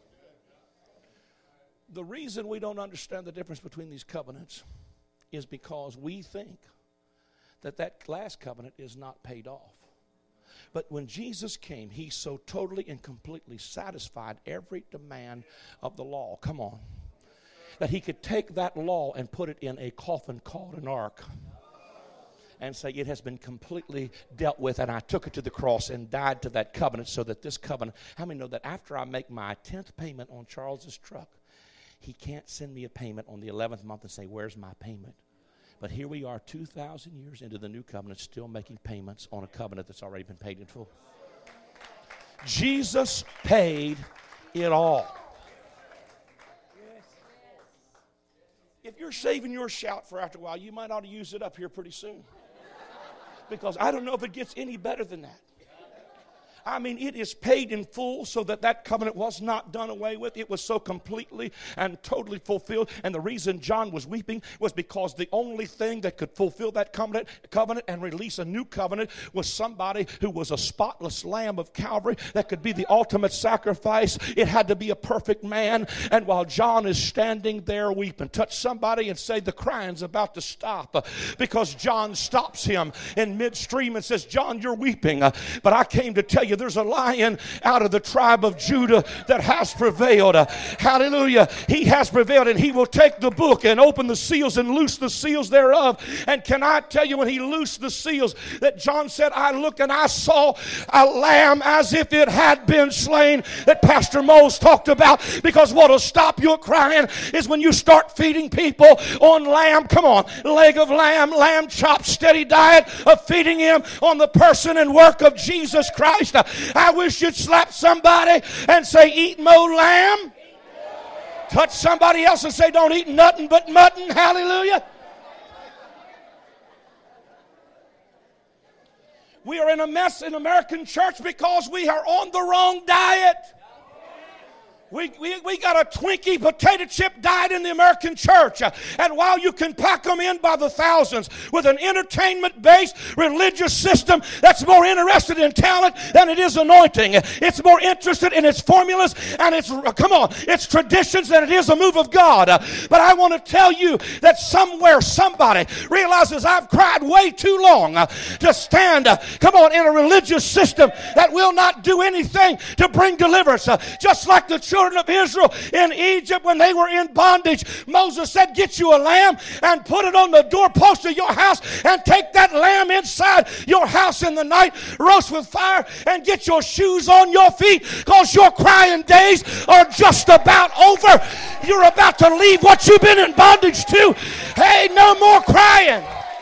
The reason we don't understand the difference between these covenants is because we think that last covenant is not paid off. But when Jesus came, he so totally and completely satisfied every demand of the law. Come on. That he could take that law and put it in a coffin called an ark and say it has been completely dealt with, and I took it to the cross and died to that covenant so that this covenant, how many know that after I make my 10th payment on Charles's truck, he can't send me a payment on the 11th month and say, where's my payment? But here we are 2,000 years into the new covenant still making payments on a covenant that's already been paid in full. Jesus paid it all. If you're saving your shout for after a while, you might ought to use it up here pretty soon. Because I don't know if it gets any better than that. I mean, it is paid in full so that covenant was not done away with. It was so completely and totally fulfilled. And the reason John was weeping was because the only thing that could fulfill that covenant and release a new covenant was somebody who was a spotless lamb of Calvary that could be the ultimate sacrifice. It had to be a perfect man. And while John is standing there weeping, touch somebody and say the crying's about to stop, because John stops him in midstream and says, John, you're weeping, but I came to tell you there's a lion out of the tribe of Judah that has prevailed. Hallelujah. He has prevailed, and he will take the book and open the seals and loose the seals thereof. And can I tell you, when he loosed the seals, that John said, I looked and I saw a lamb as if it had been slain, that Pastor Mose talked about. Because what will stop your crying is when you start feeding people on lamb. Come on, leg of lamb chop, steady diet of feeding him on the person and work of Jesus Christ. I wish you'd slap somebody and say, eat more lamb. Touch somebody else and say, don't eat nothing but mutton. Hallelujah. We are in a mess in American church because we are on the wrong diet. We got a Twinkie potato chip diet in the American church. And while you can pack them in by the thousands with an entertainment-based religious system that's more interested in talent than it is anointing. It's more interested in its formulas and its traditions than it is a move of God. But I want to tell you that somewhere somebody realizes I've cried way too long to stand, in a religious system that will not do anything to bring deliverance. Just like the children children of Israel in Egypt when they were in bondage. Moses said, get you a lamb and put it on the doorpost of your house, and take that lamb inside your house in the night, roast with fire, and get your shoes on your feet, because your crying days are just about over. You're about to leave what you've been in bondage to. Hey, no more crying.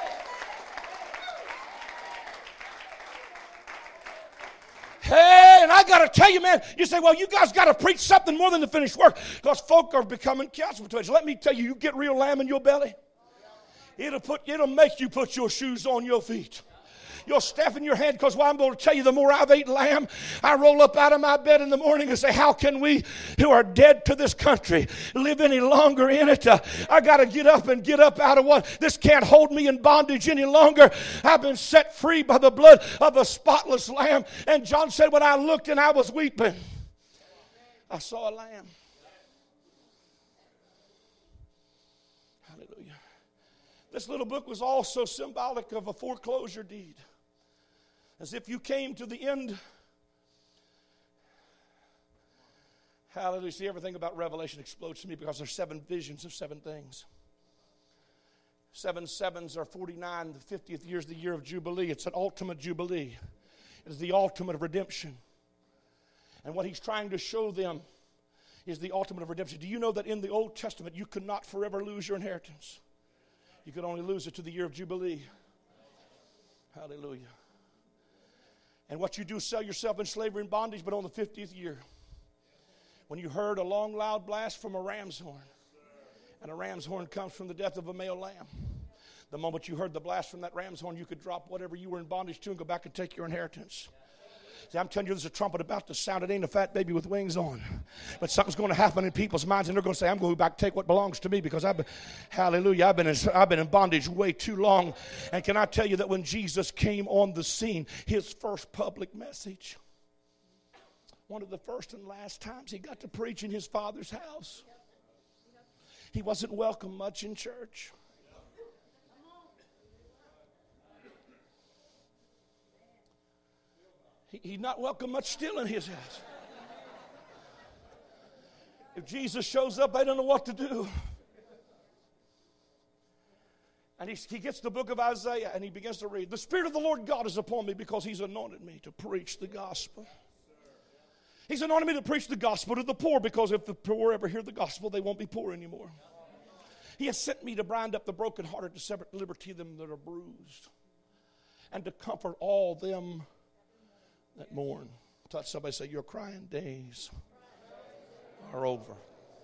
Hey, and I got to tell you, man, you say, well, you guys got to preach something more than the finished work, because folk are becoming couch potatoes. Let me tell you, you get real lamb in your belly, it'll make you put your shoes on your feet. Your staff in your hand, because I'm going to tell you, the more I've ate lamb, I roll up out of my bed in the morning and say, how can we who are dead to this country live any longer in it? I got to get up out of what? This can't hold me in bondage any longer. I've been set free by the blood of a spotless lamb. And John said, when I looked and I was weeping, I saw a lamb. Hallelujah. This little book was also symbolic of a foreclosure deed. As if you came to the end. Hallelujah. See, everything about Revelation explodes to me, because there's 7 visions of 7 things. 7 sevens are 49. The 50th year is the year of Jubilee. It's an ultimate Jubilee. It is the ultimate of redemption. And what he's trying to show them is the ultimate of redemption. Do you know that in the Old Testament you could not forever lose your inheritance? You could only lose it to the year of Jubilee. Hallelujah. And what you do, sell yourself in slavery and bondage, but on the 50th year, when you heard a long, loud blast from a ram's horn, and a ram's horn comes from the death of a male lamb, the moment you heard the blast from that ram's horn, you could drop whatever you were in bondage to and go back and take your inheritance. See, I'm telling you, there's a trumpet about to sound. It ain't a fat baby with wings on. But something's going to happen in people's minds, and they're going to say, I'm going back and take what belongs to me, because I've been in bondage way too long. And can I tell you that when Jesus came on the scene, his first public message, one of the first and last times he got to preach in his Father's house, he wasn't welcome much in church. He's not welcome much still in his house. If Jesus shows up, they don't know what to do. And he gets the book of Isaiah and he begins to read. The Spirit of the Lord God is upon me, because he's anointed me to preach the gospel. He's anointed me to preach the gospel to the poor, because if the poor ever hear the gospel, they won't be poor anymore. He has sent me to bind up the brokenhearted, to set at liberty them that are bruised, and to comfort all them that mourn. Touch somebody, say, your crying days are over.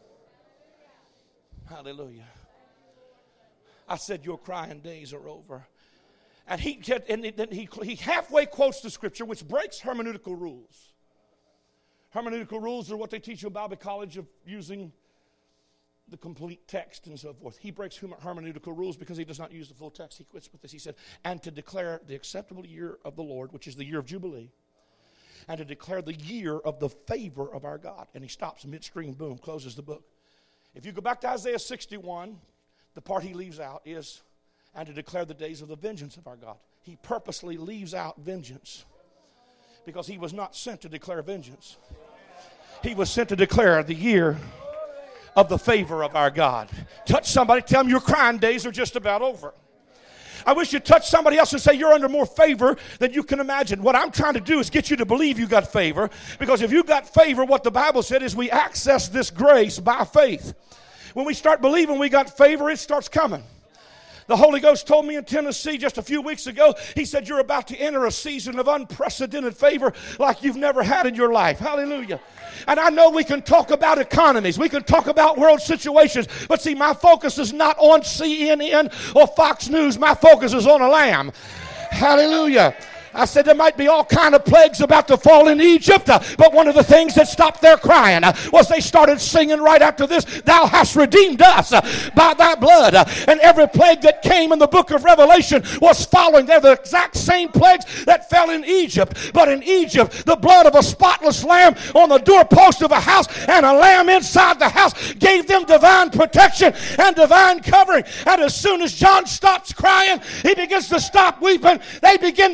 Hallelujah. I said your crying days are over. And he halfway quotes the scripture, which breaks hermeneutical rules. Hermeneutical rules are what they teach you in Bible college, of using the complete text and so forth. He breaks hermeneutical rules because he does not use the full text. He quits with this. He said, and to declare the acceptable year of the Lord, which is the year of Jubilee, and to declare the year of the favor of our God. And he stops midstream, boom, closes the book. If you go back to Isaiah 61, the part he leaves out is, and to declare the days of the vengeance of our God. He purposely leaves out vengeance, because he was not sent to declare vengeance. He was sent to declare the year of the favor of our God. Touch somebody, tell them your crying days are just about over. I wish you'd touch somebody else and say, you're under more favor than you can imagine. What I'm trying to do is get you to believe you got favor, because if you got favor, what the Bible said is we access this grace by faith. When we start believing we got favor, it starts coming. The Holy Ghost told me in Tennessee just a few weeks ago, he said, you're about to enter a season of unprecedented favor like you've never had in your life. Hallelujah. And I know we can talk about economies. We can talk about world situations. But see, my focus is not on CNN or Fox News. My focus is on a lamb. Hallelujah. I said there might be all kind of plagues about to fall in Egypt, but one of the things that stopped their crying was they started singing right after this, thou hast redeemed us by thy blood. And every plague that came in the book of Revelation was following. They're the exact same plagues that fell in Egypt. But in Egypt, the blood of a spotless lamb on the doorpost of a house and a lamb inside the house gave them divine protection and divine covering. And as soon as John stops crying, he begins to stop weeping. They begin to sing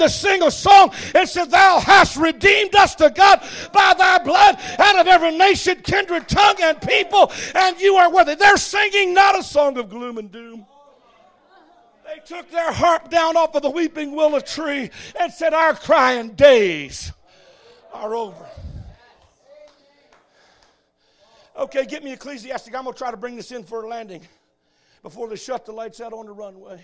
a song and said, thou hast redeemed us to God by thy blood out of every nation, kindred, tongue, and people, and you are worthy. They're singing not a song of gloom and doom. They took their harp down off of the weeping willow tree and said, our crying days are over. Okay, get me Ecclesiastes. I'm going to try to bring this in for a landing before they shut the lights out on the runway.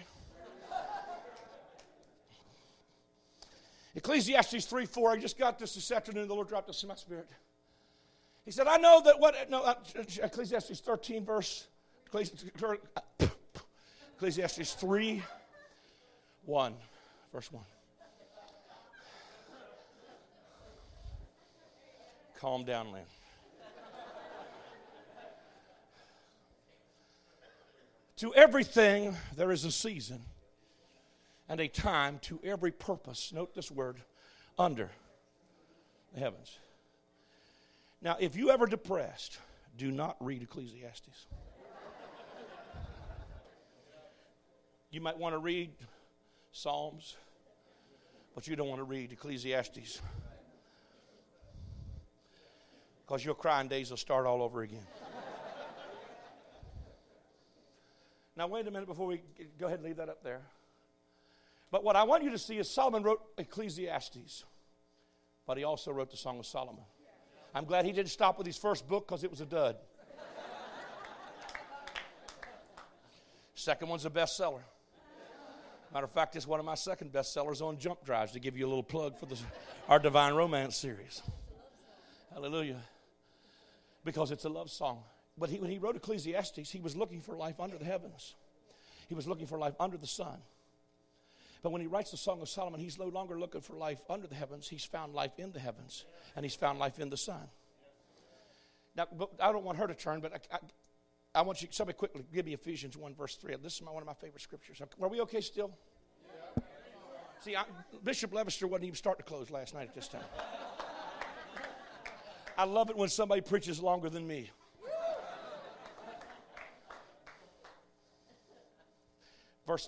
Ecclesiastes 3:4. I just got this afternoon. The Lord dropped this in my spirit. He said, I know that Ecclesiastes 13 verse, Ecclesiastes 3:1, verse 1. Calm down, Lynn. To everything there is a season and a time to every purpose. Note this word, under the heavens. Now, if you ever depressed, do not read Ecclesiastes. You might want to read Psalms, but you don't want to read Ecclesiastes, because your crying days will start all over again. Now, wait a minute before we go ahead and leave that up there. But what I want you to see is Solomon wrote Ecclesiastes, but he also wrote the Song of Solomon. I'm glad he didn't stop with his first book, because it was a dud. Second one's a bestseller. Matter of fact, it's one of my second bestsellers on Jump Drives, to give you a little plug for our Divine Romance series. Hallelujah. Because it's a love song. But when he wrote Ecclesiastes, he was looking for life under the heavens. He was looking for life under the sun. But when he writes the Song of Solomon, he's no longer looking for life under the heavens. He's found life in the heavens, and he's found life in the sun. Now, I don't want her to turn, but I want you, somebody quickly, give me Ephesians 1, verse 3. This is one of my favorite scriptures. Are we okay still? Yeah. See, Bishop Levester wasn't even starting to close last night at this time. I love it when somebody preaches longer than me. Verse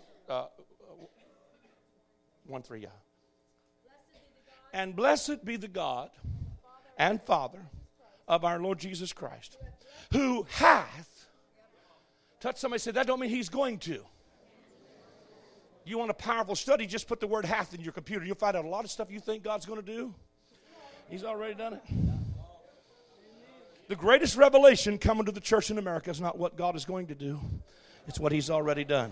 1:3, yeah. And blessed be the God and Father of our Lord Jesus Christ, who hath, touch somebody, say, that don't mean he's going to. You want a powerful study, just put the word hath in your computer. You'll find out a lot of stuff you think God's going to do. He's already done it. The greatest revelation coming to the church in America is not what God is going to do. It's what he's already done.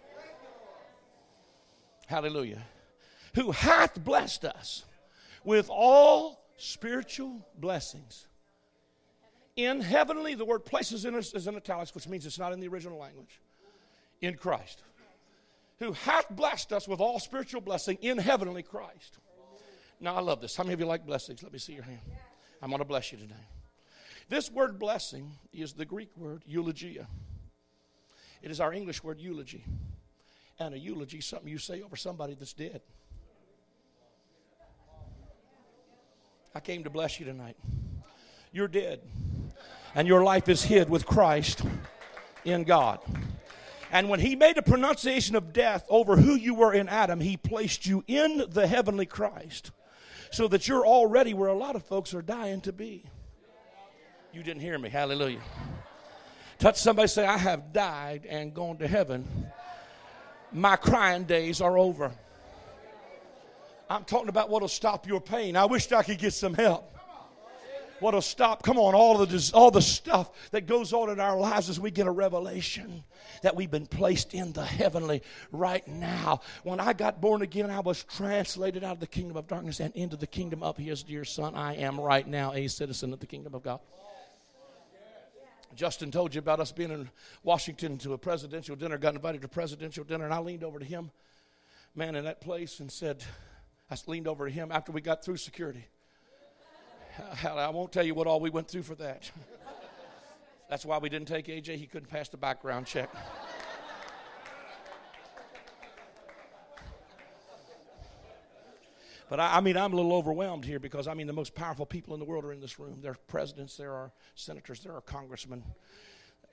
Hallelujah. Who hath blessed us with all spiritual blessings in heavenly, the word places in us is in italics, which means it's not in the original language, in Christ. Who hath blessed us with all spiritual blessing in heavenly Christ. Now, I love this. How many of you like blessings? Let me see your hand. I'm going to bless you today. This word blessing is the Greek word eulogia. It is our English word eulogy. And a eulogy is something you say over somebody that's dead. I came to bless you tonight. You're dead. And your life is hid with Christ in God. And when he made a pronunciation of death over who you were in Adam, he placed you in the heavenly Christ, so that you're already where a lot of folks are dying to be. You didn't hear me. Hallelujah. Touch somebody, say, I have died and gone to heaven. My crying days are over. I'm talking about what will stop your pain. I wished I could get some help. What will stop, come on, all the stuff that goes on in our lives as we get a revelation that we've been placed in the heavenly right now. When I got born again, I was translated out of the kingdom of darkness and into the kingdom of his dear son. I am right now a citizen of the kingdom of God. Justin told you about us being in Washington to a presidential dinner, got invited to a presidential dinner, and I leaned over to him, man, in that place, and said, I leaned over to him after we got through security. I won't tell you what all we went through for that. That's why we didn't take AJ. He couldn't pass the background check. But I'm a little overwhelmed here because, the most powerful people in the world are in this room. There are presidents, there are senators, there are congressmen.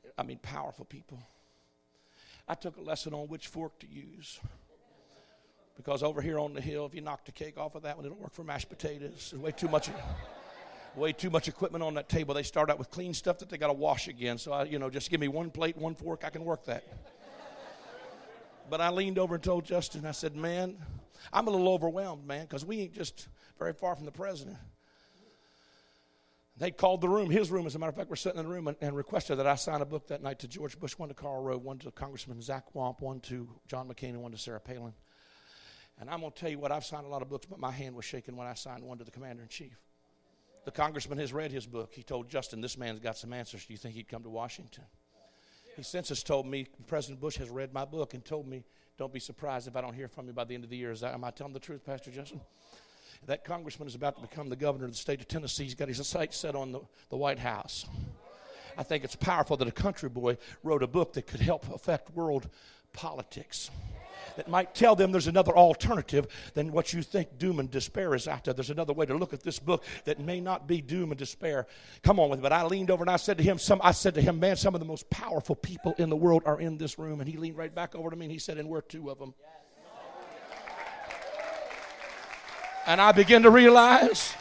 Powerful people. I took a lesson on which fork to use Because over here on the hill, if you knock the cake off of that one, it'll work for mashed potatoes. There's way too much equipment on that table. They start out with clean stuff that they got to wash again. So, just give me one plate, one fork. I can work that. But I leaned over and told Justin, I said, man, I'm a little overwhelmed, man, because we ain't just very far from the president. They called the room, his room, as a matter of fact. We're sitting in the room and requested that I sign a book that night to George Bush, one to Karl Rove, one to Congressman Zach Wamp, one to John McCain, and one to Sarah Palin. And I'm going to tell you what, I've signed a lot of books, but my hand was shaking when I signed one to the commander-in-chief. The congressman has read his book. He told Justin, this man's got some answers. Do you think he'd come to Washington? He since has told me, President Bush has read my book and told me, don't be surprised if I don't hear from you by the end of the year. Am I telling the truth, Pastor Justin? That congressman is about to become the governor of the state of Tennessee. He's got his sights set on the White House. I think it's powerful that a country boy wrote a book that could help affect world politics, that might tell them there's another alternative than what you think doom and despair is out there. There's another way to look at this book that may not be doom and despair. Come on with it. But I leaned over and I said to him, man, some of the most powerful people in the world are in this room. And he leaned right back over to me and he said, and we're two of them. And I began to realize,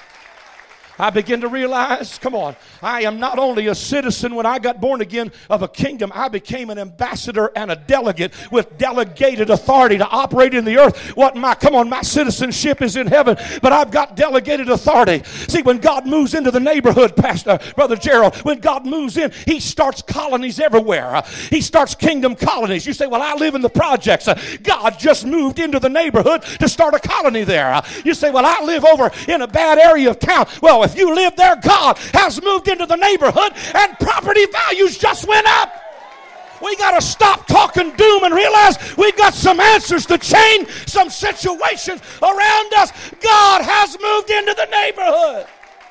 come on, I am not only a citizen when I got born again of a kingdom, I became an ambassador and a delegate with delegated authority to operate in the earth. My citizenship is in heaven, but I've got delegated authority. See, when God moves into the neighborhood, Brother Gerald, when God moves in, he starts colonies everywhere. He starts kingdom colonies. You say, well, I live in the projects. God just moved into the neighborhood to start a colony there. You say, well, I live over in a bad area of town. Well, if you live there, God has moved into the neighborhood and property values just went up. We got to stop talking doom and realize we've got some answers to change some situations around us. God has moved into the neighborhood.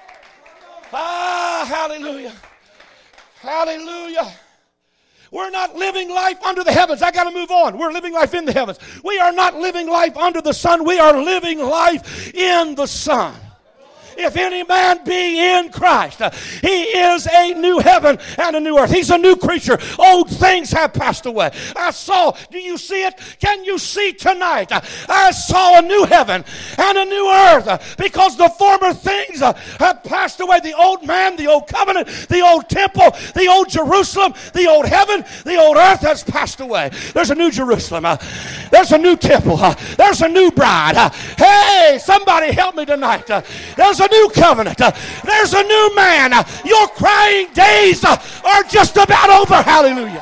Hallelujah. Hallelujah. We're not living life under the heavens. I got to move on. We're living life in the heavens. We are not living life under the sun. We are living life in the Son. If any man be in Christ, he is a new heaven and a new earth. He's a new creature. Old things have passed away. Do you see it? Can you see tonight? I saw a new heaven and a new earth because the former things have passed away. The old man, the old covenant, the old temple, the old Jerusalem, the old heaven, the old earth has passed away. There's a new Jerusalem. There's a new temple. There's a new bride. Hey, somebody help me tonight. There's a new covenant. There's a new man. Your crying days are just about over. Hallelujah.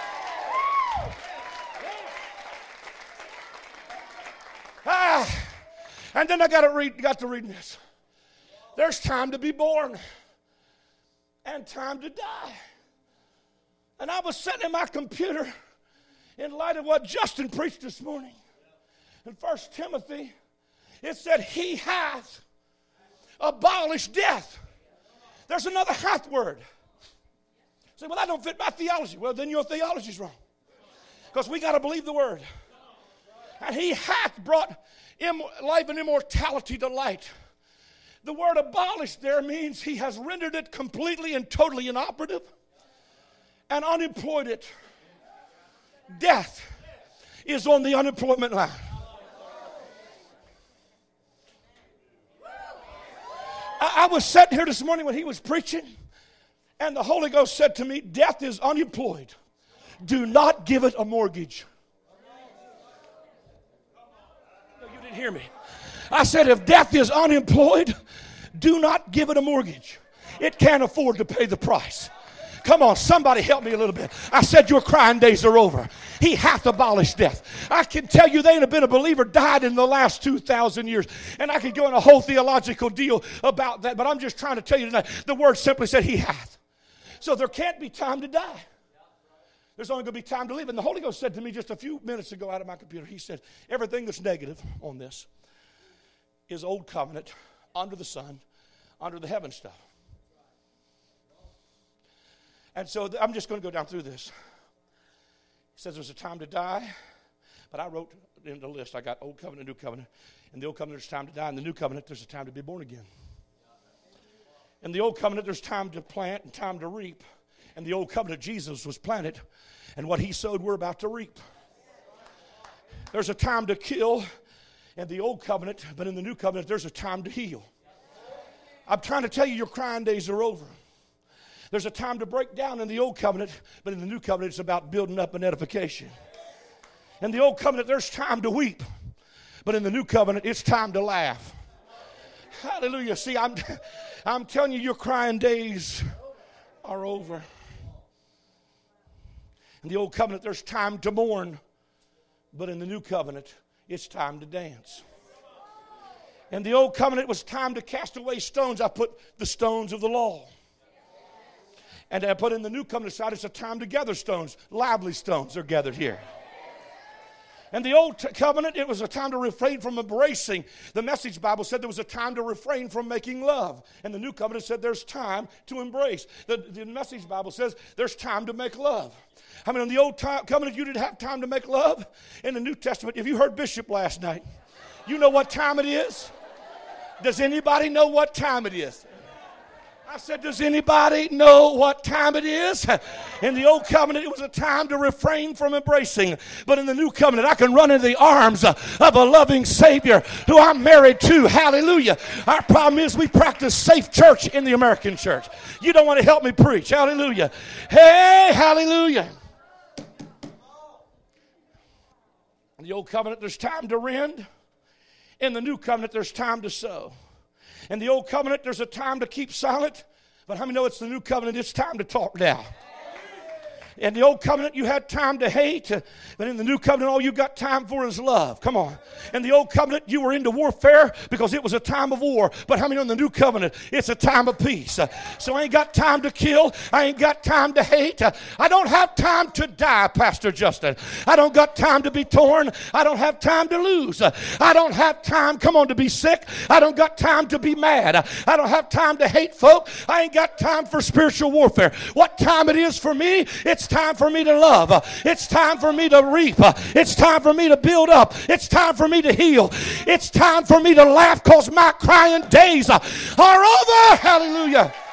And then I got to read this. There's time to be born and time to die. And I was sitting in my computer in light of what Justin preached this morning. In 1 Timothy, it said, he hath abolished death. There's another hath word. Say, well, that don't fit my theology. Well, then your theology's wrong. Because we got to believe the word. And he hath brought life and immortality to light. The word abolished there means he has rendered it completely and totally inoperative and unemployed it. Death is on the unemployment line. I was sitting here this morning when he was preaching, and the Holy Ghost said to me, death is unemployed. Do not give it a mortgage. No, you didn't hear me. I said, if death is unemployed, do not give it a mortgage. It can't afford to pay the price. Come on, somebody help me a little bit. I said your crying days are over. He hath abolished death. I can tell you they ain't have been a believer died in the last 2,000 years. And I could go in a whole theological deal about that, but I'm just trying to tell you tonight, the word simply said he hath. So there can't be time to die. There's only going to be time to live. And the Holy Ghost said to me just a few minutes ago out of my computer, he said, everything that's negative on this is old covenant, under the sun, under the heaven stuff. And so I'm just going to go down through this. He says there's a time to die, but I wrote in the list, I got old covenant, new covenant. In the old covenant, there's time to die. In the new covenant, there's a time to be born again. In the old covenant, there's time to plant and time to reap. In the old covenant, Jesus was planted, and what he sowed, we're about to reap. There's a time to kill and the old covenant, but in the new covenant, there's a time to heal. I'm trying to tell you, your crying days are over. There's a time to break down in the old covenant, but in the new covenant, it's about building up and edification. In the old covenant, there's time to weep, but in the new covenant, it's time to laugh. Hallelujah. See, I'm telling you, your crying days are over. In the old covenant, there's time to mourn, but in the new covenant, it's time to dance. In the old covenant, it was time to cast away stones. I put the stones of the law. And I put in the new covenant side, it's a time to gather stones. Lively stones are gathered here. In the old covenant, it was a time to refrain from embracing. The Message Bible said there was a time to refrain from making love. And the new covenant said there's time to embrace. The Message Bible says there's time to make love. I mean, in the old covenant, you didn't have time to make love. In the New Testament, if you heard Bishop last night, you know what time it is? Does anybody know what time it is? I said, does anybody know what time it is? In the old covenant, it was a time to refrain from embracing. But in the new covenant, I can run into the arms of a loving Savior who I'm married to. Hallelujah. Our problem is we practice safe church in the American church. You don't want to help me preach. Hallelujah. Hey, hallelujah. In the old covenant, there's time to rend. In the new covenant, there's time to sow. In the old covenant, there's a time to keep silent. But how many know it's the new covenant? It's time to talk now. In the old covenant, you had time to hate. But in the new covenant, all you got time for is love. Come on. In the old covenant, you were into warfare because it was a time of war. But how many know in the new covenant, it's a time of peace. So I ain't got time to kill. I ain't got time to hate. I don't have time to die, Pastor Justin. I don't got time to be torn. I don't have time to lose. I don't have time, come on, to be sick. I don't got time to be mad. I don't have time to hate folk. I ain't got time for spiritual warfare. What time it is for me, it's time for me to love. It's time for me to reap. It's time for me to build up. It's time for me to heal. It's time for me to laugh because my crying days are over. Hallelujah.